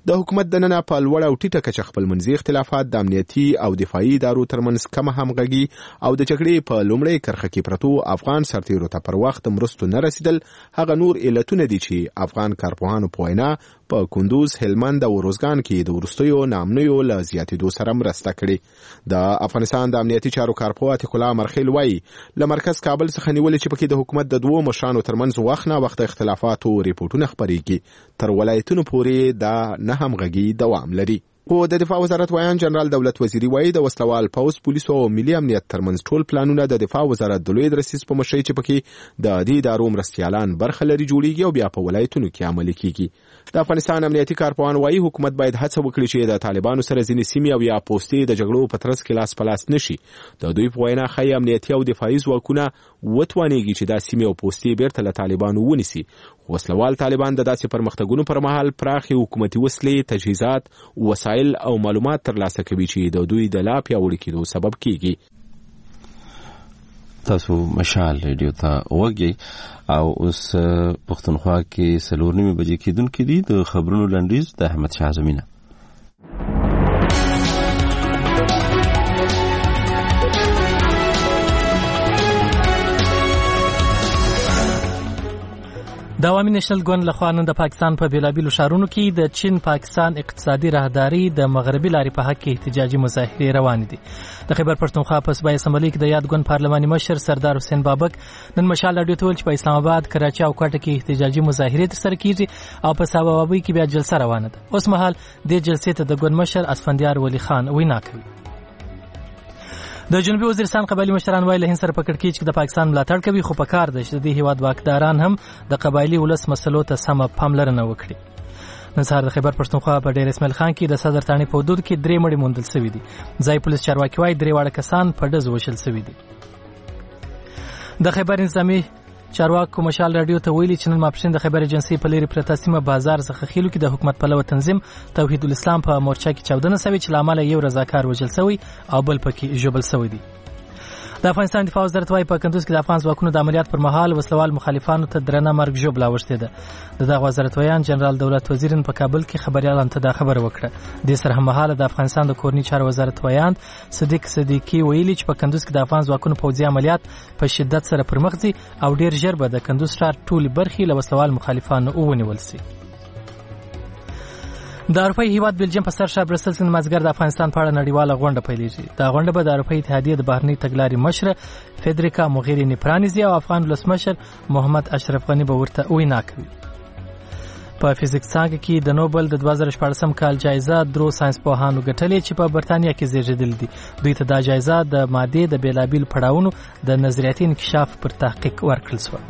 د حکومت دننه په لوړ او ټیټه کچه خپل منځي اختلافات د امنیتي او دفاعي ادارو ترمنځ کم همغږي او د جګړې په لومړۍ کرښه کې پرتو افغان سرتیرو ته پر وخت مرستو نه رسیدل هغه نور علتونه دي چې افغان کارپوهانو په وینا په کندوز، هلمند او روزګان کې د وروستیو نامنیو له زیاتېدو سره مرسته کړې. د افغانستان د امنیتي چارو کارپوه عتیق الله مرخیل وایي له مرکز کابل څخه نیولې چې پکې د حکومت د دوو مشرانو ترمنځ وخت نه وخت اختلافاتو ریپورتونه خپرېږي تر ولایتونو پورې دا نه همغږي دوام لري. خو د دفاع وزارت ویان جنرال دولت وزیری وایي د وسلوال پوځ، پولیسو او ملي امنیت ترمنځ ټول پلانونه د دفاع وزارت د لوی درسیس په مشرۍ چې پکې د دې ادارو مرستیالان برخه لري جوړیږي او بیا په ولایتونو کې عملي کیږي. د افغانستان امنیتي کارپوهان وایي حکومت باید هڅه وکړي چې د طالبانو سره ځینې سیمې او یا پوستې د جګړو په ترڅ کې لاس په لاس نشي. د دوی په وینا ښایي امنیتي او دفاعي ځواکونه وتوانیږي چې دا سیمې او پوستې بیرته له طالبانو ونیسي. وسلوال طالبان د داسې پرمختګونو پر مهال پراخې حکومتي وسلې، تجهیزات، وسایل او معلومات ترلاسه کوي چې د دوی د لا پیاوړي کېدو سبب کیږي.
تاسو مشال ریډیو ته وګورئ او اوس پښتونخوا کې 4:30 بجې کېدونکې دي. د خبرونو لنډیز د احمد شاه زمینه.
د عوامي نېشنل ګوند لخوا نن د پاکستان په بیلابیلو ښارونو کې د چین پاکستان اقتصادي راهداري د مغربي لارې په حق کې احتجاجي مظاهرې روانې دي. د خیبر پښتونخوا په صوبایي اسمبلۍ کې د یاد ګوند پارلماني مشر سردار حسین بابک نن مشال راډیو ته ویل چې په اسلام آباد، کراچي او کوټه کې احتجاجي مظاهرې ترسره کیږي او په سباوابۍ کې بیا جلسه روانه ده. اوس مهال د جلسې ته د ګوند مشر اسفندیار ولی خان وینا کوي. د جنوبي وزیرستان قبایلی مشران وایي له هند سره په کړکېچ کې د پاکستان ملاتړ کوي، خو په کار ده چې د دې هیواد واکداران هم د قبایلی ولس مسلو ته سمه پاملرنه وکړي. نن سهار د خیبر پښتونخوا په ډیر اسماعیل خان کې د صدر تاڼې په حدود کې 3 مړي موندل شوي دي. ځای پولیس چارواکي وایي 3 واړه کسان په ډز وشل شوي دي. د خیبر نظامي چارواکو مشال راډیو ته ویلي چې نن ماپښین د خیبر ایجنسي په لري پرته سیمه بازار څخه خېلو کې د حکومت پلوه تنظیم توحید الاسلام په مورچه کې چاودنه شوې چې له امله یو رضاکار وژل شوی او بل پکې ژوبل شوی دی. د افغانستان دفاع وزارت وايي په کندوز کې د افغان ځواکونو د عملیات پر مهال وسلوال مخالفانو ته درنه مرګ ژوبله اوښتې ده. د دغه وزارت ویان جنرال دولت وزیر په کابل کې خبريالانو ته دا خبره وکړه. د سره هممهاله د افغانستان د کورني چارو وزارت ویان صدیق صدیقي ویلي چې په کندوز کې د افغان ځواکونو پوځي عملیات په شدت سره پرمخ ځي او ډیر ژر به د کندوز ښار ټولې برخې له وسلوال مخالفانو ونیول شي. د اروپای هیواد بلجیم په سر شاه برسلز نن مازګر د افغانستان په اړه نړیواله غونډه پیلېږي. دا غونډه به د اروپای اتحادیې د بهرنۍ تګلارې مشره فدریکا موغیرینی پرانیزي او افغان ولسمشر محمد اشرف غنی به ورته وینا کوي. په فزیکس څانګه کې د نوبل د 2014 کال جایزه درو ساينس پوهانو ګټلې چې په برتانیا کې زیږیدل دي. دوی ته دا جایزه د ماده د بیلابیل پړاوونو د نظریاتي انکشاف پر تحقیق ورکړل شو.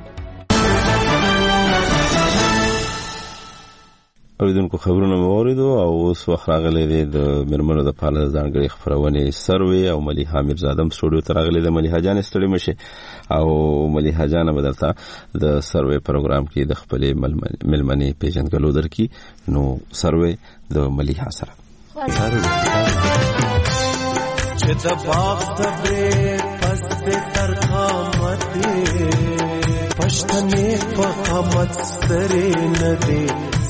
اوریدونکو خبرونه مو اوریدو او اوس وخت راغلی دی د مرمنو د پاله ځانګړي خبرونه سروي او ملیحه میرزادم سټوډیو ته راغلی د ملیحه جان ستړي مشه او ملیحه جان بدلته د سروي پروګرام کې د خپل ملمنې پیژنګلو درکې نو سروي د ملیحه سره چې د باغ د پس تر قامت پښتنې په قامت ستري نه دي.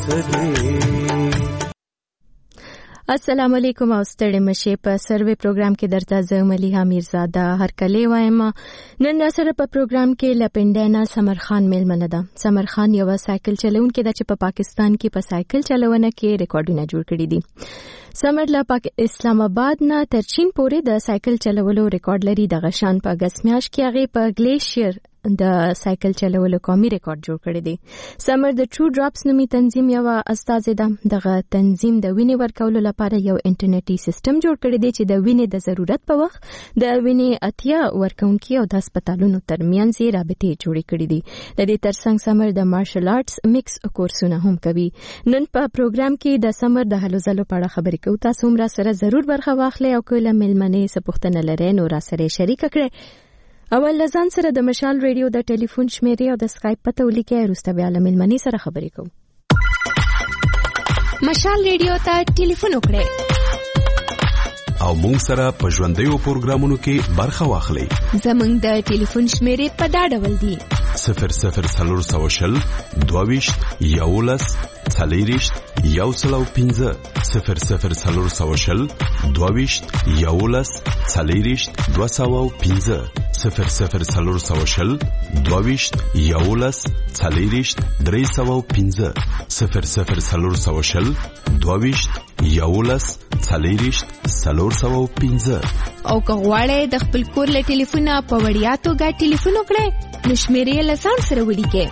السلام علیکم او ستړي مشه په سروي پروګرام کې درته زه ملیحه میرزاده هر کله وایم. نن را سره په پروګرام کې لپندینا سمر خان میلمنه ده. سمر خان یو سایکل چلونکې ده چې په پاکستان کې په سایکل چلونه کې ریکارډونه جوړ کړي دي. سمر له اسلام آباد نه تر چین پورې د سایکل چلولو ریکارډ لري. د غشان په اگست میاشت کې هغه په ګلیشیر د سایکل چلولو قومي ریکارډ جوړ کړی دی. سمر د ټرو ډراپس نومي تنظیم یو استازی ده. دغه تنظیم د وینې ورکولو لپاره یو انټرنیټي سیستم جوړ کړی دی چې د وینې د ضرورت په وخت د وینې اتیا ورکونکي او د هسپتالونو ترمنځ رابطې جوړې کړې دي. د دې ترڅنګ سمر د مارشل آرټس میکس کورسونه هم کوي. نن په پروګرام کې د سمر د هلو ځلو په اړه خبرې کوو. تاسو هم را سره ضرور برخه واخلئ او کله ملمنې څه پوښتنه لرئ نو را سره شریک کړئ. اول لزان سره د مشال ریډیو د ټلیفون شمیرې او د اسکایپ پته ولیکئ. وروسته بیا له ملمنې سره خبرې کوو.
مشال ریډیو ته ټلیفون وکړئ او موږ سره په ژوندیو پروګرامونو کې برخه واخلئ.
زموږ د ټلیفون شمیرې په دا ډول دي:
0040 22 11 40 105 0040 22 11 40 205 0040 22 11 40 305 0040 22 11 40 305.
او که غواړئ د خپل کور له ټلیفونه په وړیا توګه ټلیفون وکړئ نو شمیرې له ځان سره ولیکئ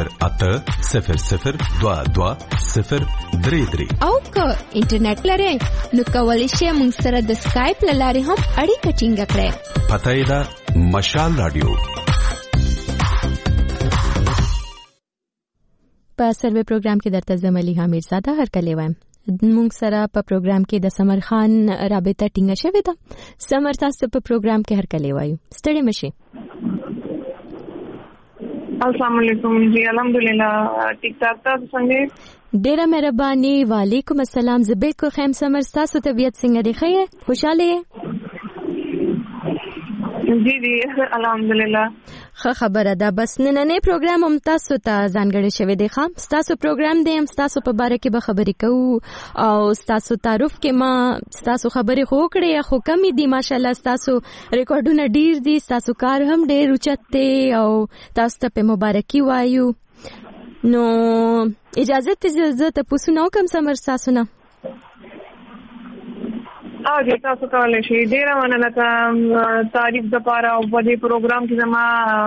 080022
او که انټرنیټ لرئ نو کولی شئ موږ سره د سکایپ له لارې هم اړیکه ټینګه کړئ.
پته یې ده مشال رادیو.
په سروې پروګرام کې درته زه ملیحه میرزاده هرکلی وایم. موږ سره په پروګرام کې د سمر خان رابطه ټینګه شوې ده. سمر تاسو په پروګرام کې هرکلی وایو. ستړي مشئ.
السلام علیکم جی. الحمدلله ټیک ټاک. تاسو څنګه؟
ډیره مهرباني. وعلیکم السلام. زه بالکل خیم. سمر تاسو طبیعت څنګه دی؟ ښه خوشاله؟
جی جی الحمدلله.
ښه خبره ده. بس نننې پروګرام هم تاسو ته ځانګړی شوی دی. ښه ستاسو پروګرام دی، هم ستاسو په باره کې به خبرې کوو او ستاسو تعارف کې ما ستاسو خبرې خو وکړې خو کمې دي. ماشاءالله ستاسو ریکارډونه ډیر دي، ستاسو کار هم ډیر اوچت دی او تاسو ته په مبارکي وایو. نو اجازه ته زه تاسو نو کوم سمر تاسو نه
جی تاسو کولای شئ. ډیره مننه تعریف د پاره او په دې پروګرام کې زما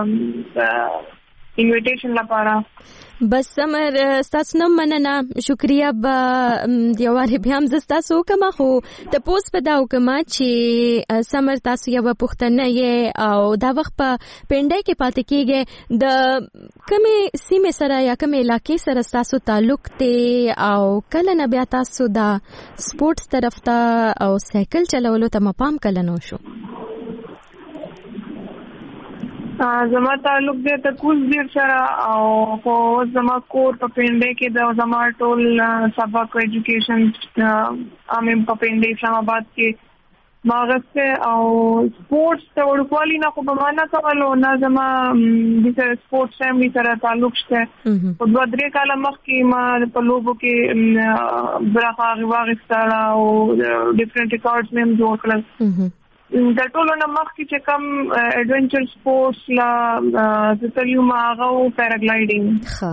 انویټیشن لپاره.
بس سمر ستاسو نو مننه، شکریا. به یواره بیا هم زه ستاسو وکړم خو تپوس په دا وکړم چې سمر تاسو یوه پوښتنه یې او دا وخت په پنډۍ کې پاتې کېږئ، د کومې سیمې سره یا کومې علاقې سره ستاسو تعلق دی او کله نه بیا تاسو د سپورټس طرف ته او سایکل چلولو ته مپام کله نو شو؟
زما تعلق دی ته کوزبیر سره او خو زما کور په پنډۍ کې د زما ټول سبق ایجوکیشن امیم په پنډۍ اسلام آباد کې ماغسته او سپورټس ته ورکوالی نه خو به معنا کولو نه زما د سپورټس فیملی سره تعلق شته. په 2-3 کاله مخکې ما په لوبو کې برخه واخیستله او ډیفرنٹ ریکارډز مې هم جوړ کړل. د ټولو نه مخکې چې کوم ایډونچر سپورټس لا زتلیو ما هغه پیراګلایډینګ.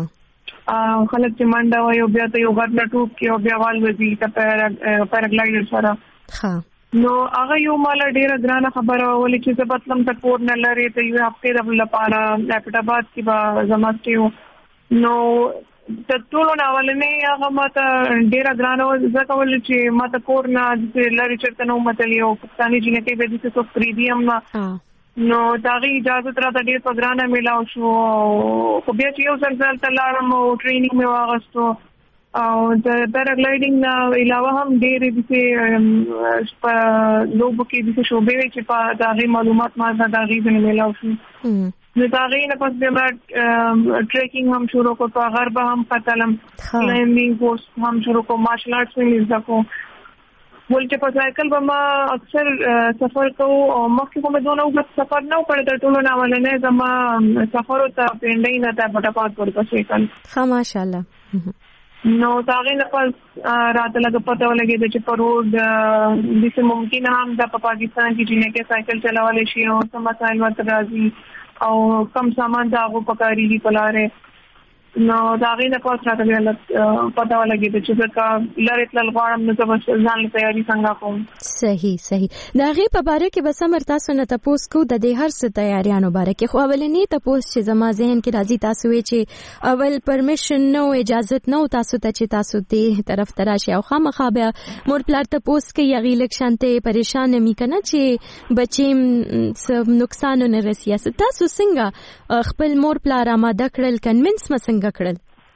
خلک چې منډه وایي او بیا ته یو غټ ټوپ کې او بیا والوځي ته پیراګلایډر سره. نو هغه یو مال ډیره ګرانه خبره ولې چې زه بتلم ته کور نه لري ته یو هفته د لپاره اپټاباد کې به زماستیو. نو د ټولو نه اولنې هغه ماته ډیره ګرانه ځکه ولې چې ماته کور نه لري چېرته نه ومتلي او پښتاني جنکۍ به داسې څوک پرېږدي هم نه. نو د هغې اجازت راته ډېر په ګرانه میلاو شو. خو بیا چې یو ځل دلته لاړم او ټرینینګ مې واغستو او د پیراګلایډینګ نه علاوه هم ډېرې داسې په لوبو کې داسې شعبې وې چې په د هغې معلومات ما ته د هغې ځینې میلاو شو. نو د هغې نه پس بیا ما ټریکینګ هم شروع کړو، په غربه هم ختلم، کلایمبینګ کورس هم شروع کړو، مارشل آرټس مې زده کړو. ول چې په سایکل به ما اکثر سفر کوو او مخکې خو مې دونه اوږد سفر نه و کړی. تر ټولو نه اولنی زما سفر ته پنډۍ نه ته پټاپات ورپسې کړل.
ښه ماشاءالله.
نو د هغې نه پس راته لږه پته ولګېده چې په روډ داسې ممکنه هم ده په پاکستان کې جنکۍ سایکل چلولی شي او څه مسایل ورته راځي او کم سامان د هغو پکارېږي په لارې. نو د هغې نه پس راته بیا پته ولګېده چې ځکه لرې تلل غواړم نو زه به ځان له تیاري څنګه کوم.
صحیح د هغې په باره کې به سمر تاسو نه تپوس کوو د دې هر څه تیاریانو باره کې. خو اولنی تپوس چې زما ذهن کې راځي تاسو وایئ چې اول پرمیشن نه و، اجازت نه و تاسو ته چې تاسو دې طرف ته راشئ او خامخا بیا مور پلار تپوس کوي هغې لږ شانتې پریشانه مي که نه چې بچې څه نقصان ونه رسي. تاسو څنګه خپل مور پلار آماده کړل، کنوینس ما څنګه کړل؟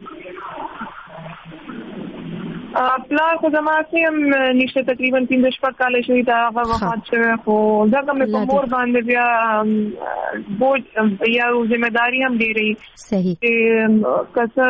پلار خو زما هم نشته، تقریبا 15 کاله شوي دا هغه وفات شوی. خو ځکه مې په مور باندې بیا بوج یا ذمہداري هم ډېرې چې که څه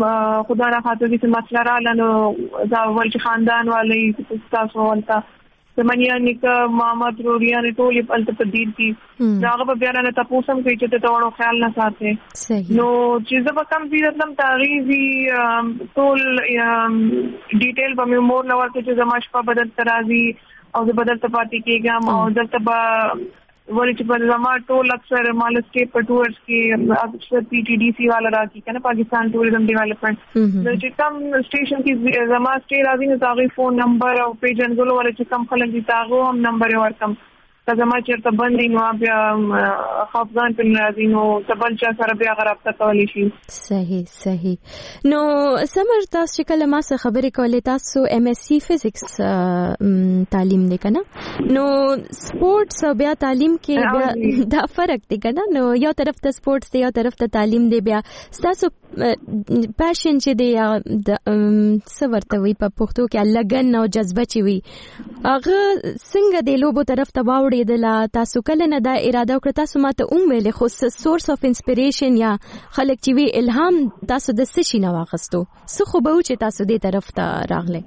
خدا نه خاطر چې مسله راغله نو دا ول چې خاندان والی تاسو ولته زمانیا نیکه ماما تروریان ټول په تدبیر کې هغه په بیان نه تاسو هم کوي چې ته وړو خیال نه ساتي نو چې زه په کم زیاتم تاریخي ټول ډیټیل په مور لور کې چې زما شپه بدل ترازی او زه بدل ته پاتې کېږم او دلته به ولې چې په زما ټول اکثر مال سټیټ په ټورز کې اکثر پی ټی ډی سی والا راځي کنه پاکستان ټوریزم ډیولپمنٹ چې کوم سټیشن کې زما سټیټ راځي نو تاغي فون نمبر او پیجنګلو ولې چې کوم خلک دي تاغو هم نمبر ورکم زما چیرته بندي نو بیا خفغان په راځي نو تبل چا سره بیا رابطه کولی شي
صحیح نو سمر تاسو کله ما څه خبرې کولې تاسو ایم ایس سی فزکس تعلیم دی کنه نو سپورتس او بیا تعلیم کې دا فرق دی کنه نو یو طرف ته سپورتس دی یو طرف ته تعلیم دی بیا تاسو پاشن چې دی څه ورته وي په پښتو کې لګن او جذبه چې وي هغه څنګه د لوبو طرف ته واوړېدله تاسو کله نه دا اراده وکړه تاسو ماته وویلې خو سورس اف انسپریشن یا خلک چې وي الهام تاسو د څه شي نه واخیستو څه خو به و چې تاسو دې طرف ته راغلی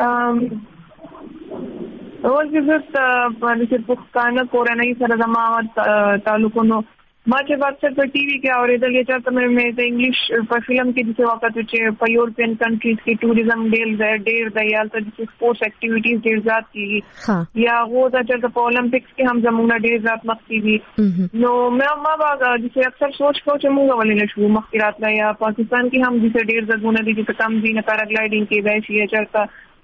اول کې زه په پښتانه کورنۍ سره زما تعلقونو ما چې اکثر په ټي وي کې اورېدل چې تاسو مې د انګلیش په فلم کې د څه وخت چې په یورپین کنټریز کې ټوریزم ډېر د یالته د سپورتس اکټیویټیز ډېر زیات کیږي یا هغه چې په اولمپکس کې هم زموږ ډېر زیات مخکې دي نو ما باغ چې اکثر سوچ کوم چې موږ ولې نشو مخکې راتلای یا پاکستان کې هم د ډېر ځګونه دي چې کم دي نه پیراګلایډینګ کې دی چې چرته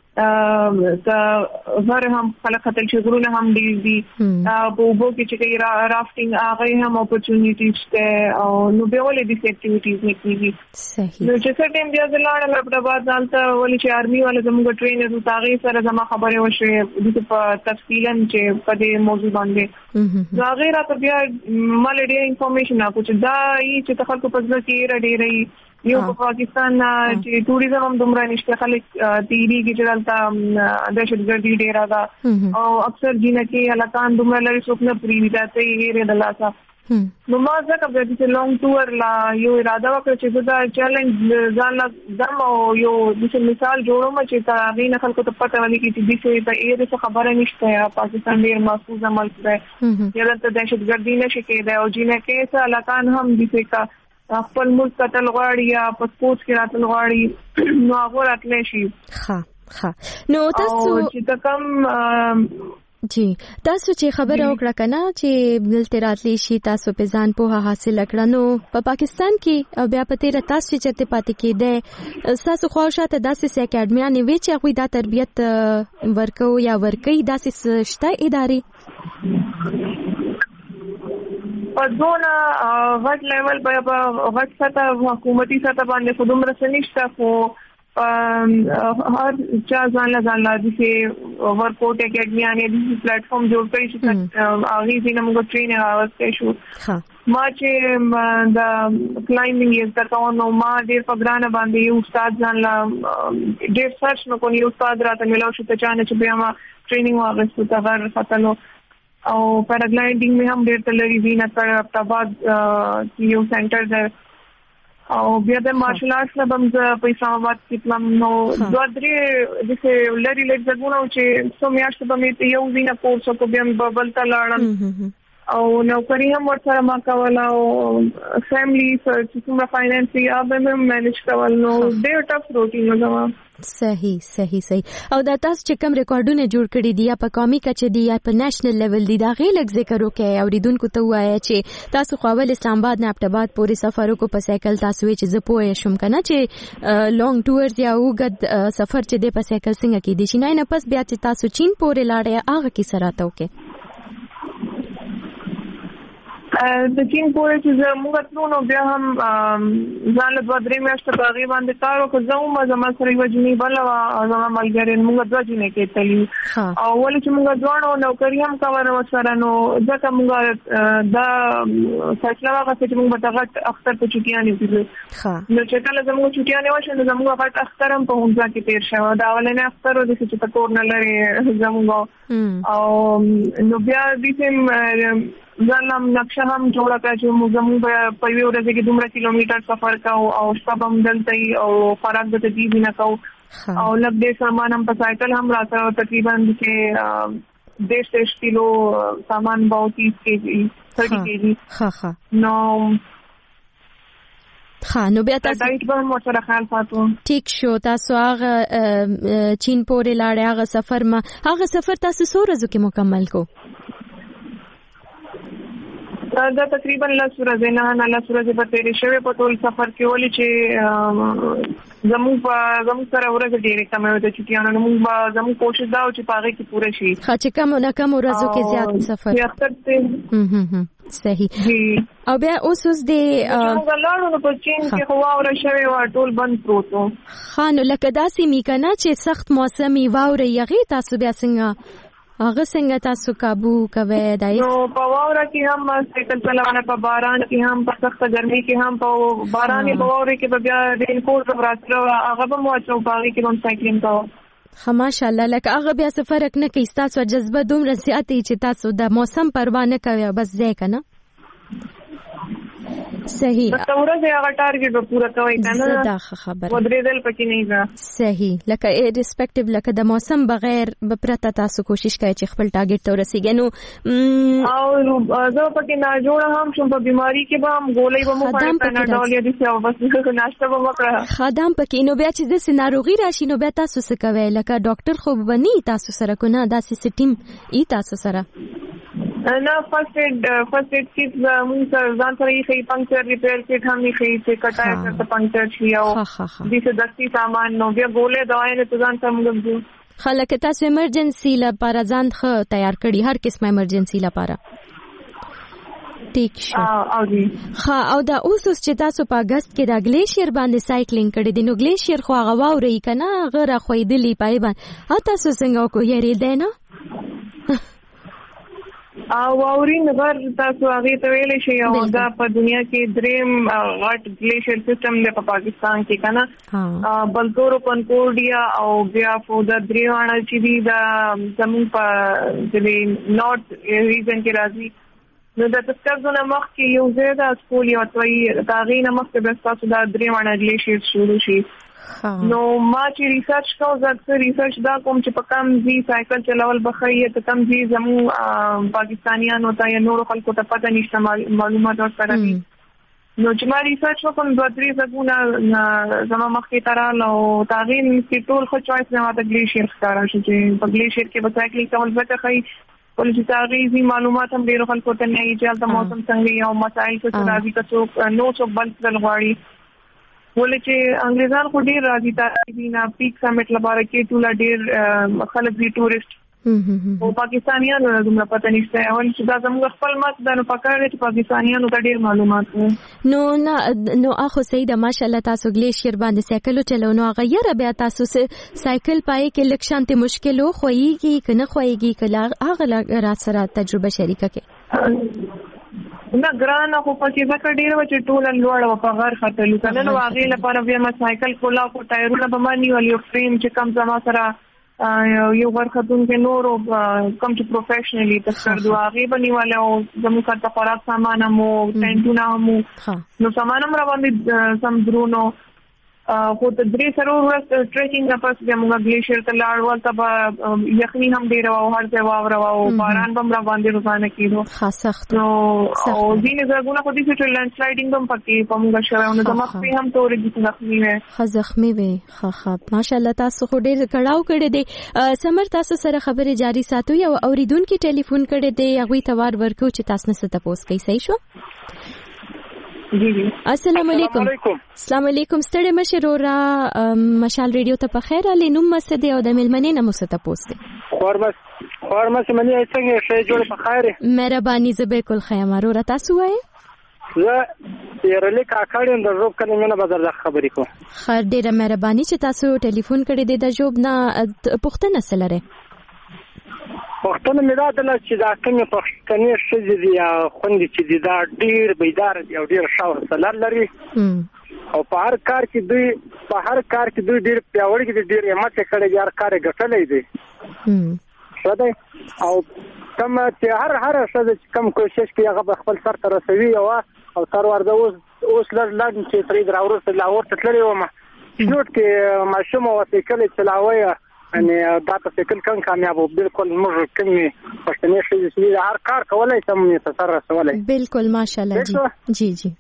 غره هم خلک خطر چې غرونه هم دي په وبو کې چې رافټینګ هغه هم اپورچونټیز ته او نو به ولې دي اکټیویټیز نه کیږي نو چې څه ټیم بیا زلاړم په بعد ځانته ولې چې آرمي والا زموږ ټرینر او تاغي سره زما خبره وشوه د په تفصیلا چې په دې موضوع باندې دا غیر ته بیا مال ډېر انفارمیشن اکو چې دا چې خلکو په ځل کې ډېرې یو په پاکستان چې ټوریزم هم دومره نشته خلک تیری کې چلتا دهشتګردي ډېره ده او اکثر جنکه الکان دومره لري څوک نه پریوي دا ته یې رلاسا نو ما ځکه چې لونګ ټور لا یو اراده وکړ چې دا چیلنج ځان لا دم او یو د مثال جوړوم چې تاسو نه خلکو ته پته ولې چې د څه په اړه څه خبره نشته پاکستان ډېر محفوظ ملک دی یا د دهشتګردي نشي کېدای او جنکه څه الکان هم د څه کا خپل ملک قتل غواړي یا پاسپورت کې راتل غواړي نو هغه راتلی شي
نو تاسو
چې کوم
جی تاسو چې خبره وکړه کنه چې دلته راتلی شي تاسو په ځان پوهه حاصل کړه نو په پاکستان کې او بیا په تیر تاسو چې چرته پاتې کېده تاسو خواښته داسې اکیډمیانې وی چې هغه د تربیت ورکو یا ورکې داسې شته ادارې
په دونه غټ لیول په غټ سطح حکومتي سطح باندې خودم رسنیشته خو هر چا ځان لا د ورکوټ اکیډمیانې د پلیټفارم جوړ کړی چې هغه زینه موږ ټریننګ راوستې شو ما چې د کلایمبینګ یې تکاونو ما ډېر په ګرانه باندې یو استاد ځان لا ډېر سرچ نو کوم یو استاد راته ملاو شو ته چانه چې بیا ما ټریننګ واغستو ته غر فتلو او پیراګلایډینګ میں هم ډېر تلری وینا پر ابتاباد یو سنټر ده او بیا د مارشل آرټس نه بم په اسلام آباد کې تلم نو دوه درې د لری لږ ځګونه چې څو میاشتې به مې یو وینا کورس کو بیا بل ته لاړم او نوکری هم ورسره ما کوله او فیملی چې څومره فاینانسي هغه مې مینج کول نو ډېر ټف روټین و زما
صحیح او دا تاسو چې کوم ریکارډونه جوړ کړی دي یا په قومي کچه دي یا په نېشنل لیول دي دا غي لږ ذکر وکړئ او ریدونکو ته وایي چې تاسو خو اول اسلام آباد نه ابټاباد پورې سفر وکړو په سایکل تاسو چې زه پوه شم کنه چې لونګ ټورز یا وګد سفر چې د په سایکل څنګه کې دي چې نه پس بیا چې تاسو چین پورې لاړې هغه کې سره تاوکه
د چین پورې چې موږ تلونو بیا هم ځان له 2-3 میاشتې په هغې باندې کار وکړو زه هم زما سره یوه جنۍ بله وه زما ملګرې موږ 2 جنۍ کې تللي او ولې چې موږ دواړو نوکري هم کوله ورسره نو ځکه موږ دا فیصله واخیسته چې موږ به د غټ اختر په چوټیانې وکړو نو چې کله زموږ چوټیانې وشوې نو زموږ غټ اختر هم په هونځا کې تېر شوی د اولنی اختر و داسې چې په کور نه لرې زموږ او نو بیا داسې ځان هم نقشه هم جوړه کړه چې موږ په یوې ورځې کې دومره کیلومیټر سفر کوو او شپه به هم دلته وي او خوراک به تجهیز نه کوو او لږ ډېر سامان هم په سایکل هم راسره تقریبا چې 10 किलो सामान बाउ 30 केजी 30 केजी نو
نو بیا تاسو
ډایټ به مو سره خیال ساتو.
ٹھیک شو. تاسو هغه چین پورې لاړې هغه سفر تاسو څو ورځو کې مکمل کو؟
دا تقریبا 10 ورځې نه 10 ورځې په تیرې شوې په ټول سفر کې ولې چې زموږ سره ورځ ډېرې کمې وې د چټیانو زموږ کوشش دا و چې پاغې کې پوره شي
چې کم نه کم ورځو کې زیات سفر صحیح. او بیا اوس د
غلاړو په چین کې خو واوره شوې و ټول بند پروت و.
خانو لکه داسې میکنه چې سخت موسمي واوره یغې تاسو بیا څنګه تاسو کابو کوي دای
نو په واوره کې هم سایکل چلاونه په باران کې هم په سخت ګرمي کې هم په باراني په واوره کې بیا رین کوټ راځو هغه به مو چې باغی کې هم سایکلینګ کوو.
ماشاءالله لکه هغه بیا څه فرق نه کوي تاسو جذبه دومره زیاتې چې تاسو د موسم پروا نه کوي بس ځای کنه. صحیح.
ورځ هغه ټارګټ به پوره کوي کنه
دا خبره
ودرېدل پکې نه ده.
صحیح. لکه ریسپیکټیو لکه د موسم بغیر به پرته تاسو کوشش کوئ چې خپل ټارګټ ته ورسیږئ. نو
او زه پکې نه جوړه هم شم په بیماری کې به هم ګولۍ به مو پناډول یا دې څه بس ناشته به وکړه
خدام پکې. نو بیا چې د ناروغي راشي نو بیا تاسو څه کوئ؟ لکه ډاکټر خو بني تاسو سره کو نه داسې سټیم ای تاسو سره
نه فرست ایډ کیټ موږ ځان سره یې خې پنکچر ریپیر کیټ هم یې خې چې کټای څه پنکچر شي او دې څه دستي سامان نو بیا ګولې دوايي نه ځان ته موږ
خلک تاسو ایمرجنسي لپاره ځان خو تیار کړی هر قسمه ایمرجنسي لپاره. ٹھیک شو. او دا اوس چې تاسو په اگست کې د ګلیشیر باندې سایکلینګ کړی دی نو ګلیشیر خو هغه واوري کنه غره خویدلی پای باندې تاسو څنګه کو یری دی نه
او واورین غر تاسو هغه ته ویلې شي او دا په دنیا کې دریم غټ ګلیشیر سیستم دی په پاکستان کې کنه بلتورو کنکورډیا او بیا فو دا دریوانه چې دی دا زمون په دې نورث ریجن کې راځي نو د تاسو مخ کې یو ځای د سکول یو توي تاغین مخ کې بس تاسو دا دریوانه ګلیشیر شروع شي. نو ما چې ریسرچ کوم زه ریسرچ دا کوم چې په کم زی سایکل چلول بخایه ته کم زی زمو پاکستانیانو ته یا نور خلکو ته پته نشته معلومات ورسره دي. نو چې ما ریسرچ وکم 2-3 زګونه زما مخکې ترال او تاغین کې ټول خو چويس نه ماته ګلیشیر ښکارا شو چې په ګلیشیر کې به سایکل کول ځکه خي ولې تاغیزي معلومات هم ډیرو خلکو ته نه یې چې د موسم څنګه یو مسائل څه راځي که څوک نو څوک بل څه غواړي ولې چې انګریزان خو ډیر راځي تاسو نه پیک سمیټ لپاره کې ټول ډیر خلک دي ټورست او پاکستانیانو زموږ پته نشته ولې چې دا زموږ خپل مات د پکاره چې پاکستانیانو ته ډیر معلومات
نو اخو سید ماشاءالله تاسو ګلیشیر باندې سایکل چلو نو غیر بیا تاسو سایکل پای کې لکشانته مشکل خو خوېږي کنه خوېږي کله هغه را سره تجربه شریکه کې
نه ګران خو پکې ځکه ډیر و چې ټول لوړ او په غر خطلو کنه نو هغه لپاره بیا ما سایکل کولا کو ټایرونه به مانی ولې فریم چې کم زما سره یو ورخدون کې نور کم چې پروفیشنلی تاسو دواغي بنیواله او زموږ ته خوراک سامان مو ټینټونه مو نو سامان هم را باندې سم درونو خو د درې سره ورځ ټریکینګ پس د موږ ګلیشیر ته لاړول ته یخني هم ډیر او هر ځای واوره او باران هم را باندې روزانه کېدو
سخت
نو او دینه زګونه خو دې چې لینډ سلایډینګ هم پکې په موږ شوه نو د مخ په هم تورې دي زخمي وي
زخمي وي ماشاءالله تاسو خو ډیر کړهو کړی دی سمر تاسو سره خبرې جاری ساتو یو اوریدونکو ټلیفون کړی دی هغه توار ورکو چې تاسو نه ست پوس کوي صحیح شو السلام علیکم. السلام علیکم ستړي مشرورا مشال ریډیو ته په خیر علي نوم مسد او د ملمنې نه مسته پوسټ
خورمس منی څنګه شي جوړ په خیر
مهرباني زه بالکل خیمه را تاسو وای
زه يرلې کاکړم د روب کنه نه بدل خبرې کو
خیر ډیره مهرباني چې تاسو ټلیفون کړی دی د جوب نه پښتنه سره
پښتنه مې دا دله چې دا کومه پښتنې شې دي یا خوندې چې دا ډیر بیدار دي او ډیر شاور سلر لري او په هر کار کې دوی ډیر پیاوړي دي ډیر همت کړي یار کار غټلې دي شته او کوم چې هر څه کم کوشش کوي هغه خپل سر ته رسوي او سر ورده اوس لږ چې ترې دراورسته لاور ته تللی ومه شنوټ کې ماشوم او سایکل چلاوي ان دا ته کل کم کامیاب بالکل موږ کومي پښتنې شي هر کار کولای سم تسر رسولای
بالکل ماشاءالله جی جی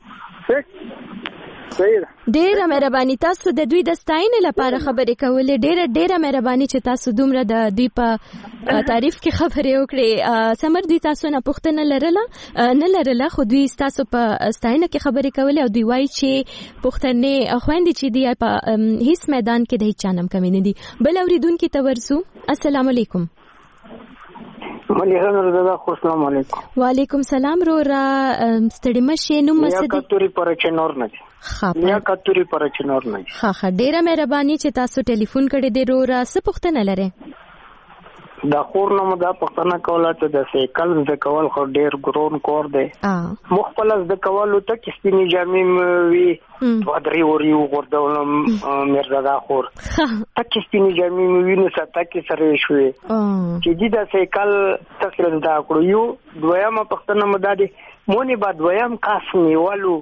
ډیره مهرباني تاسو د دوی د ستاینې لپاره خبرې کولې ډیره مهرباني چې تاسو دومره د دوی په تعریف کې خبرې وکړې سمر دوی تاسو نه پوښتنه لرله خو دوی تاسو په ستاینه کې خبرې کولې او دوی وایي چې پښتنې خويندې چې دی په هیڅ میدان کې د هیڅ چانم کمی نه دي بل اوریدونکو ته ورسو السلام علیکم
مليحه رضا السلام علیکم
وعلیکم سلام رورا ستړي مشه نو مسدي
یا کتوري پر چنور نه یا کتوري پر چنور نه
ها ډیره مهرباني چې تاسو ټلیفون کړی دی رورا څه پوښتنه لرئ
دا خور نو دا پښتنه کوله ته د سیکل د کول خو ډیر ګرون کور دی مختلف د کولو ته کې سپینې جامې وی ودري وري وګورم مرزا خور ته کې سپینې جامې وی نو ستا کې سره شوې چې د سیکل تاسو دا کړو یو دویمه پښتنه مدادي مونږ بعد دویم کاس نیولو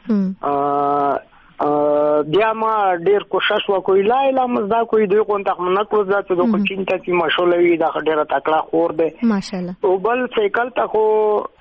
بیا ما ډیر کوشش وکړ لا اله مزدا کوئی دوی کوته منه کړو ځکه د کوچین ته مشولوي دا ډیره تکړه خور دی
ماشاءالله
او بل سیکل ته خو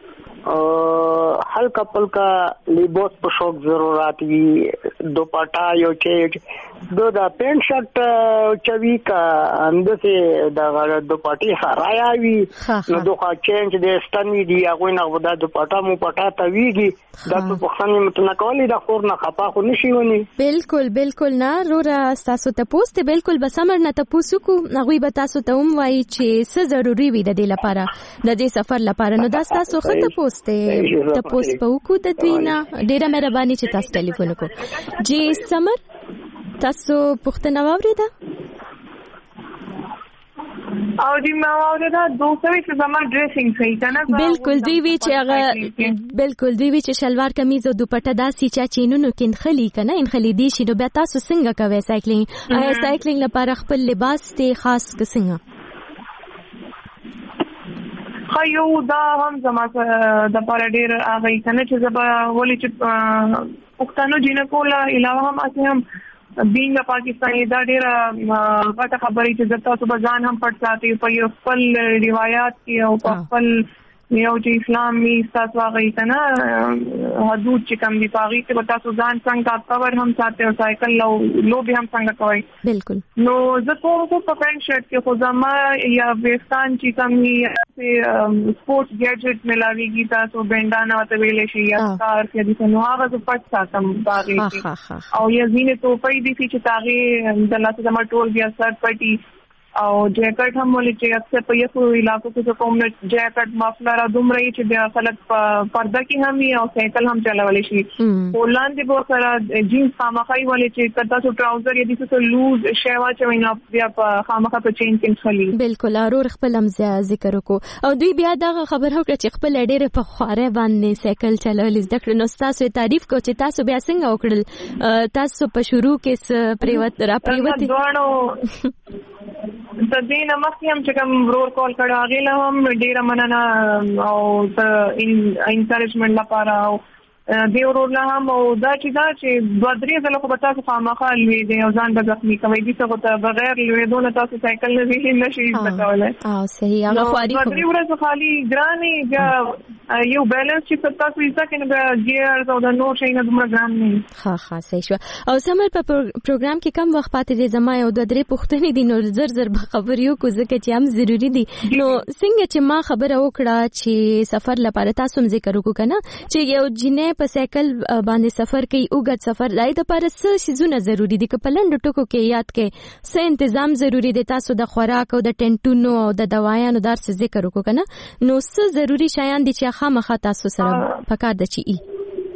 हल्का पल्का लिबास په شوق ضرورت وي دوپټا یو چې دا پینټ شرټ چوي کا اندسه دا دوپټي خرایا وي نو دوه چینج د ستنوي دی هغه نه ودا دوپټا مو پټا تا ویږي دا په خصنی متنقلی دا خور نه خپا خو نشي ونی
بالکل نه رورا تاسو ته پوسټ بالکل بسمر نه تاسو کو هغه به تاسو ته هم وایي چې څه ضروری وي د دې لپاره د دې سفر لپاره نو دا تاسو خته ته پوسټ په وکړو د دوی نه ډیره مهرباني چې تاسو ټلیفون وکړو جی سمر تاسو پوښتنه واوریده
او دی ما واوریده دوسری چې زما ډریسینګ صحیح کنه
بالکل دی وی چې هغه بالکل دی وی چې شلوار کمیز او دوپټه داسي چې چینونو کې خلی کنه ان خلی دی شي نو بیا تاسو څنګه کوي سایکلینګ لپاره خپل لباس ته خاص څنګه
خیو دا هم زما د پاره ډیر هغه کنه چې زما ولې چې پښتنو جنکولا علاوه هم اته هم بینګ پاکستاني دا ډیر غټه خبرې چې تاسو به ځان هم پټ ساتي په یو خپل روایت کې او په خپل یو چې اسلامي تاسو هغه کنه حدود چې کوم دی پاغي کې تاسو ځان څنګه کور هم ساتي او سایکل لو به هم څنګه کوي
بالکل
نو زه کوم په پینټ شرټ کې خو زما یا ویستان چې کوم یې سپورټس ګیجټ ملاويږي تاسو بندانا ته ویلې شي یا کار کې دي نو هغه زه پټ ساتم باغې او یا زینې توپې دي چې تاغي د لاسه زما ټول بیا سر پټي او جیکټ هم ولې چې اکثر په یو علاقو کې کوم جیکټ مفلر دومره چې بیا خلک پرده کې هم او سایکل هم چلولې شي پولان دي به سره جینز خامخای ولې چې کدا سو ټراوزر یا دي سو لوز شیوا چې وینا بیا په خامخا په چین کې خلی
بالکل ارور خپل هم ذکر وکړو او دوی بیا دا خبر هوکړه چې خپل ډېر په خواره باندې سایکل چلول زده کړ نو تاسو تعریف کو چې تاسو بیا څنګه وکړل تاسو په شروع کې پریوت
د دې نمخې هم چې کوم رول کال کړه هغه له هم ډیره مننه او انکریجمنت لپاره او دی ورول هم او دا چې دوه درې ځله خو تاسو خامخا لوي دی او ځان د زخمي کوي دي څه ته بغیر لویدونه تاسو سایکل نه وی نشي ځکولای
صحیح هغه خواري
خو درې ورځې خالی ګراني بیا یو بیلانس چې تاسو یې ځکه نه ګیرز او د نور شي نه دومره ګران نه
ها صحیح شو او سمر په پروګرام کې کم وخت پاتې دي زما یو د درې پوښتنې دي نو زر خبر یو کو ځکه چې هم ضروری دي نو څنګه چې ما خبره وکړه چې سفر لپاره تاسو ذکر وکړو کنه چې یو جنې په سایکل باندې سفر کوي اوږد سفر لای د پر څه شیزونه ضروری دي که په لنډ ټکو کې یاد کې څه تنظیم ضروری دي تاسو د خوراک او د ټینټونو او د دوايانو دار څه ذکر وکړو کنه نو څه ضروری شیان دي چې خامخا تاسو سره پکار دي چې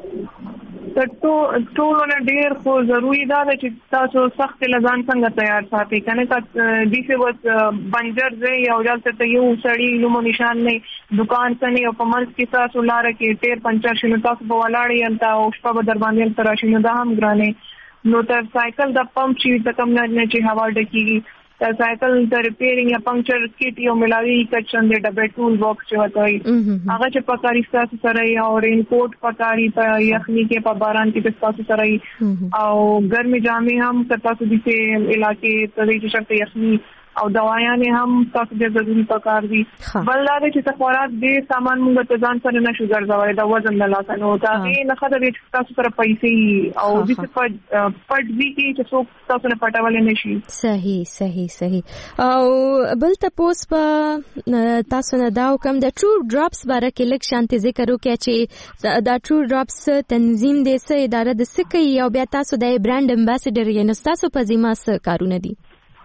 ټولونه ډیر خو ضروری ده چې تاسو سخت لزان څنګه تیار ساتي کنه که دې څه وس بنجر زه یو ځل ته یو سړی نوم نشان نه دکان ته نه او په منځ کې تاسو لار کې ټیر پنچر شنو تاسو په ولاړی انت او شپه به در باندې تر شنو دا هم ګرانه نو تر سایکل د پمپ چې د کم نه چې هوا ډکیږي تر سایکل د ریپیرینګ یا پنکچر کیټ یو ملاوي کچن د ډبې ټول باکس چې وتاي هغه چې پکاري تاسو سره او رین کوټ پکاري په یخني کې په باران کې تاسو سره او ګرمي جامې هم تاسو د علاقې ته د شرط یخني او دوايانې هم تاسو د ضروري پکار دي. بل دا چې خوراک دې سامان موږ ته ځان سره نشو ګرځوي د وزن نه لاسه نو دا نه خبره چې تاسو سره پیسې او د پټ وی کې چې څوک تاسو نه پټول نه شي.
صحیح او بل تاسو په تاسو نه دا کوم د ټرو ډراپس باره کې لږ شانتي ذکر وکړي چې دا ټرو ډراپس تنظیم دې څه اداره د څه کوي او بیا تاسو د برانډ امباسډر یې نو تاسو په ذمہ څه کارونه دي؟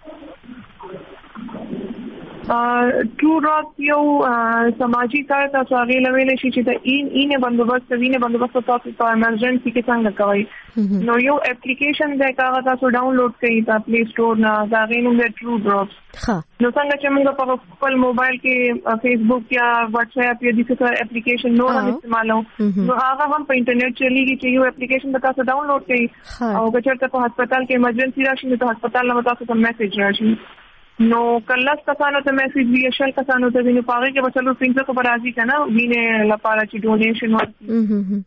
ټرو ډراپس یو سماجی کار تاسو هغه لویل شي چې د اینه بندوبست تاسو په ایمرجنسي کې څنګه کوي. نو یو اپلیکیشن دی هغه تاسو ډاونلوډ کړئ په پلی سٹور نه دا غینوم د ټرو ډراپس. نو څنګه چې موږ په خپل موبایل کې فیسبوک یا واتس اپ یا د څه اپلیکیشن نو استعمالو نو هغه هم په انټرنیټ چلیږي چې یو اپلیکیشن تاسو ډاونلوډ کړئ او که چېرته په هسپتال کې ایمرجنسي راشي نو هسپتال نه تاسو ته میسج راشي. نو کله کسانو ته میسج وی شل کسانو ته ویني پاره کې بچلو پینځه کو برازي کنه وینه لپاره چې ډونیشن ورکړي.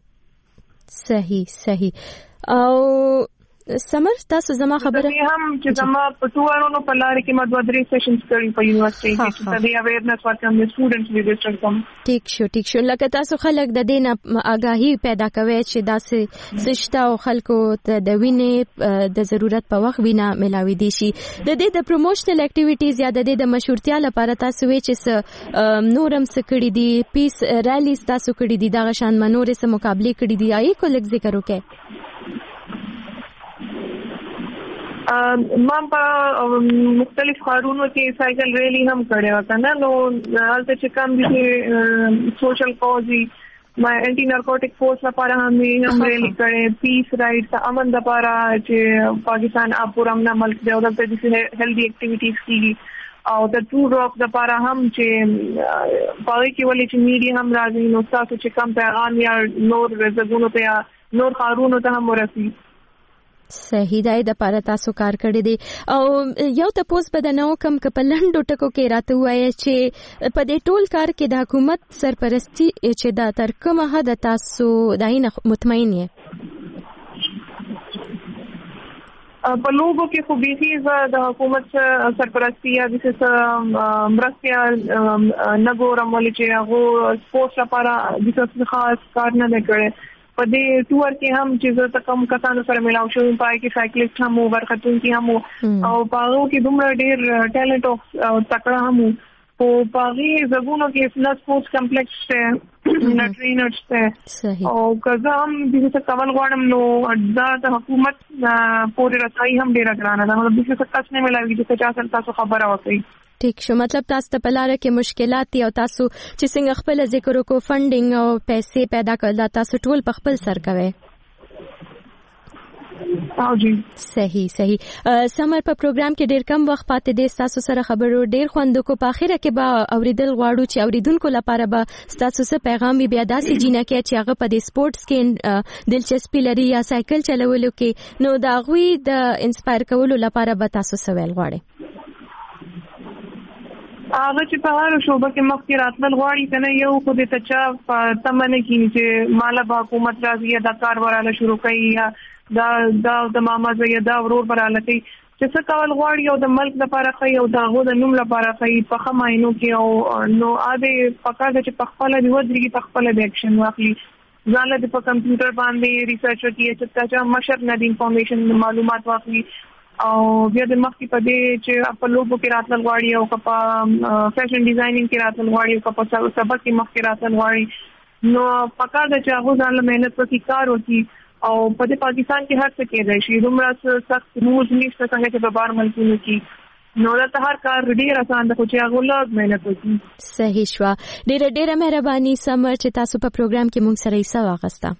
صحیح او سمر تاسو زما خبره
هم چې زما په ټوارونو په لارې کې ما 2-3 سیشنز کړی په یونیورسيټي کې چې د اویرنس ورکوم د سټوډنټس ريجسټر کوم.
ټیک شو لکه تاسو خلک د دین آگاهی پیدا کوي چې داسې سشتا او خلکو ته د وینې د ضرورت په وخت وینا ملاوي دي شي. د دې د پروموشنل اکټیویټیز یا د دې د مشورتیا لپاره تاسو وی چې نورم سکړی دي پیس ریلیز تاسو کړی دي دا غشان منور سره مقابله کړی دي آی کو لږ ذکر وکړئ.
ما په مختلف ښارونو کې سایکل ریلی هم کړې وه کنه نو هلته چې کوم دي سوشل کاز ما انټي نارکوټیک فورس لپاره هم ریلی کړې پیس رائټ ته امن لپاره چې پاکستان اپورم نه ملک دی او دلته د هیلدي اکټیویټیز کیږي او د ټرو ډراپ لپاره هم چې پاره کې ولې چې میډیا هم راځي نو تاسو چې کوم پیغام یا نور زګونو ته یا نور ښارونو ته هم ورسي.
صحیح دی د پاره تاسو کار کړی دی او یو تاسو په دنو کم کپلندو ټکو کې راته وایي چې په دې ټول کار کې د حکومت سرپرستی چې دا تر کومه حد تاسو داینه مطمئن یې؟
په لوګو کې خو به د حکومت سرپرستی یا د څه مرستیا نګورم ولې چې هغه سپورټ لپاره د څه خاص کار نه کړي. په دې ټور کې هم چې زه ته کوم کسانو سره ملاو شوم پای کې سایکلیسټ هم ورختون کې هم او پاغو کې دومره ډېر ټیلنټ او تکړه هم او پاغي زګونو کې فلس سپورټس کمپلیکس ته نه ټرینرز ته او کزه هم د څه کول غواړم نو دا د حکومت پورې رسایي هم ډېر ګرانه ده نو د څه کس نه ملاوي چې چا تاسو خبره وکړي.
ټیک شو مطلب تاسو ته په لار کې مشکلات او تاسو چې څنګه خپل ذکر وکړو فندینګ او پیسې پیدا کول تاسو ټول په خپل سر کوي.
او جی
صحیح سمر په پروګرام کې ډیر کم وخت پاتې دی تاسو سره خبرو ډیر خوند کو په اخره کې به اوریدل غواړو چې اوریدونکو لپاره به تاسو سره پیغام بیا داسې جینه کې چې هغه په دې سپورتس کې دلچسپي لري یا سایکل چلولو کې نو دا غوي د انسپایر کولو لپاره به تاسو سوال غواړي.
هغه چې په هر شوبه کې مخکې راتلل غواړي کنه یو خو دې ته چا په تمنه کې چې مال به حکومت راځي دا کار وراله شروع کوي یا دا د ماما زوی دا ورور براله کوي چې څه کول غواړي او د ملک لپاره کوي او دا غو د نوم لپاره کوي په خماینو کې او نو اده پکا چې په خپل دی ودرېږي په خپل د اکشن واخلي ځان له په کمپیوټر باندې ریسرچ کوي چې تا مشر نه د انفارمیشن معلومات واخلي او بیا د مخکې په دې چې په لوګو کې راتلل غواړي او په فیشن ډیزاینینګ کې راتلل غواړي او په سبق کې مخکې راتلل غواړي نو پکا د چې هغه ځان له مهنت وکړي کار وکړي او په دې پاکستان کې هر څه کېدای شي دومره سخت روز نشته څنګه چې په بار ملکونو کې نو دا هر کار ډیر آسان ده خو چې هغه لږ مهنت وکړي.
صحیح شو ډیره مهرباني سمر چې تاسو په پروګرام کې مونږ سره حصہ واغسته.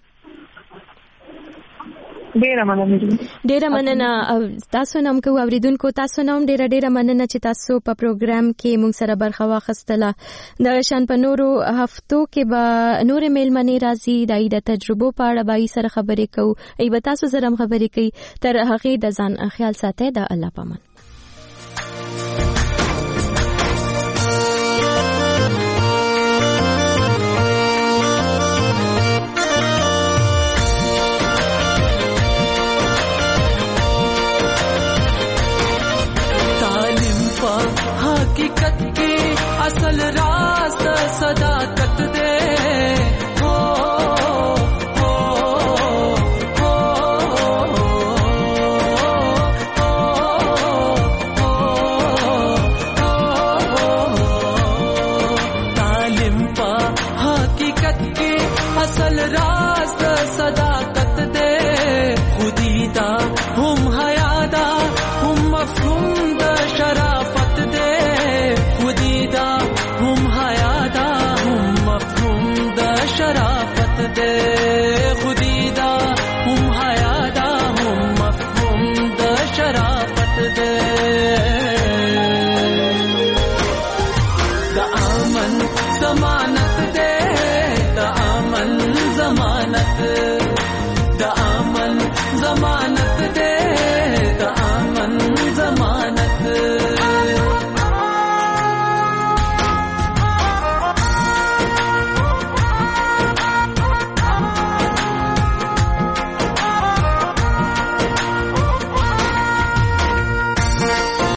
ډیره مننه تاسو نوم کو اوریدونکو تاسو نوم ډیره مننه چې تاسو په پروګرام کې مونږ سره برخه واخیستله. د شان په نورو هفتو کې به نور میلمنې راځي د تجربو په اړه به سره خبرې کوو ای به تاسو سره خبرې کوي تر هغه د ځان خیال ساتئ د الله پامان.
حقیقت کې اصل راز د صداقت دی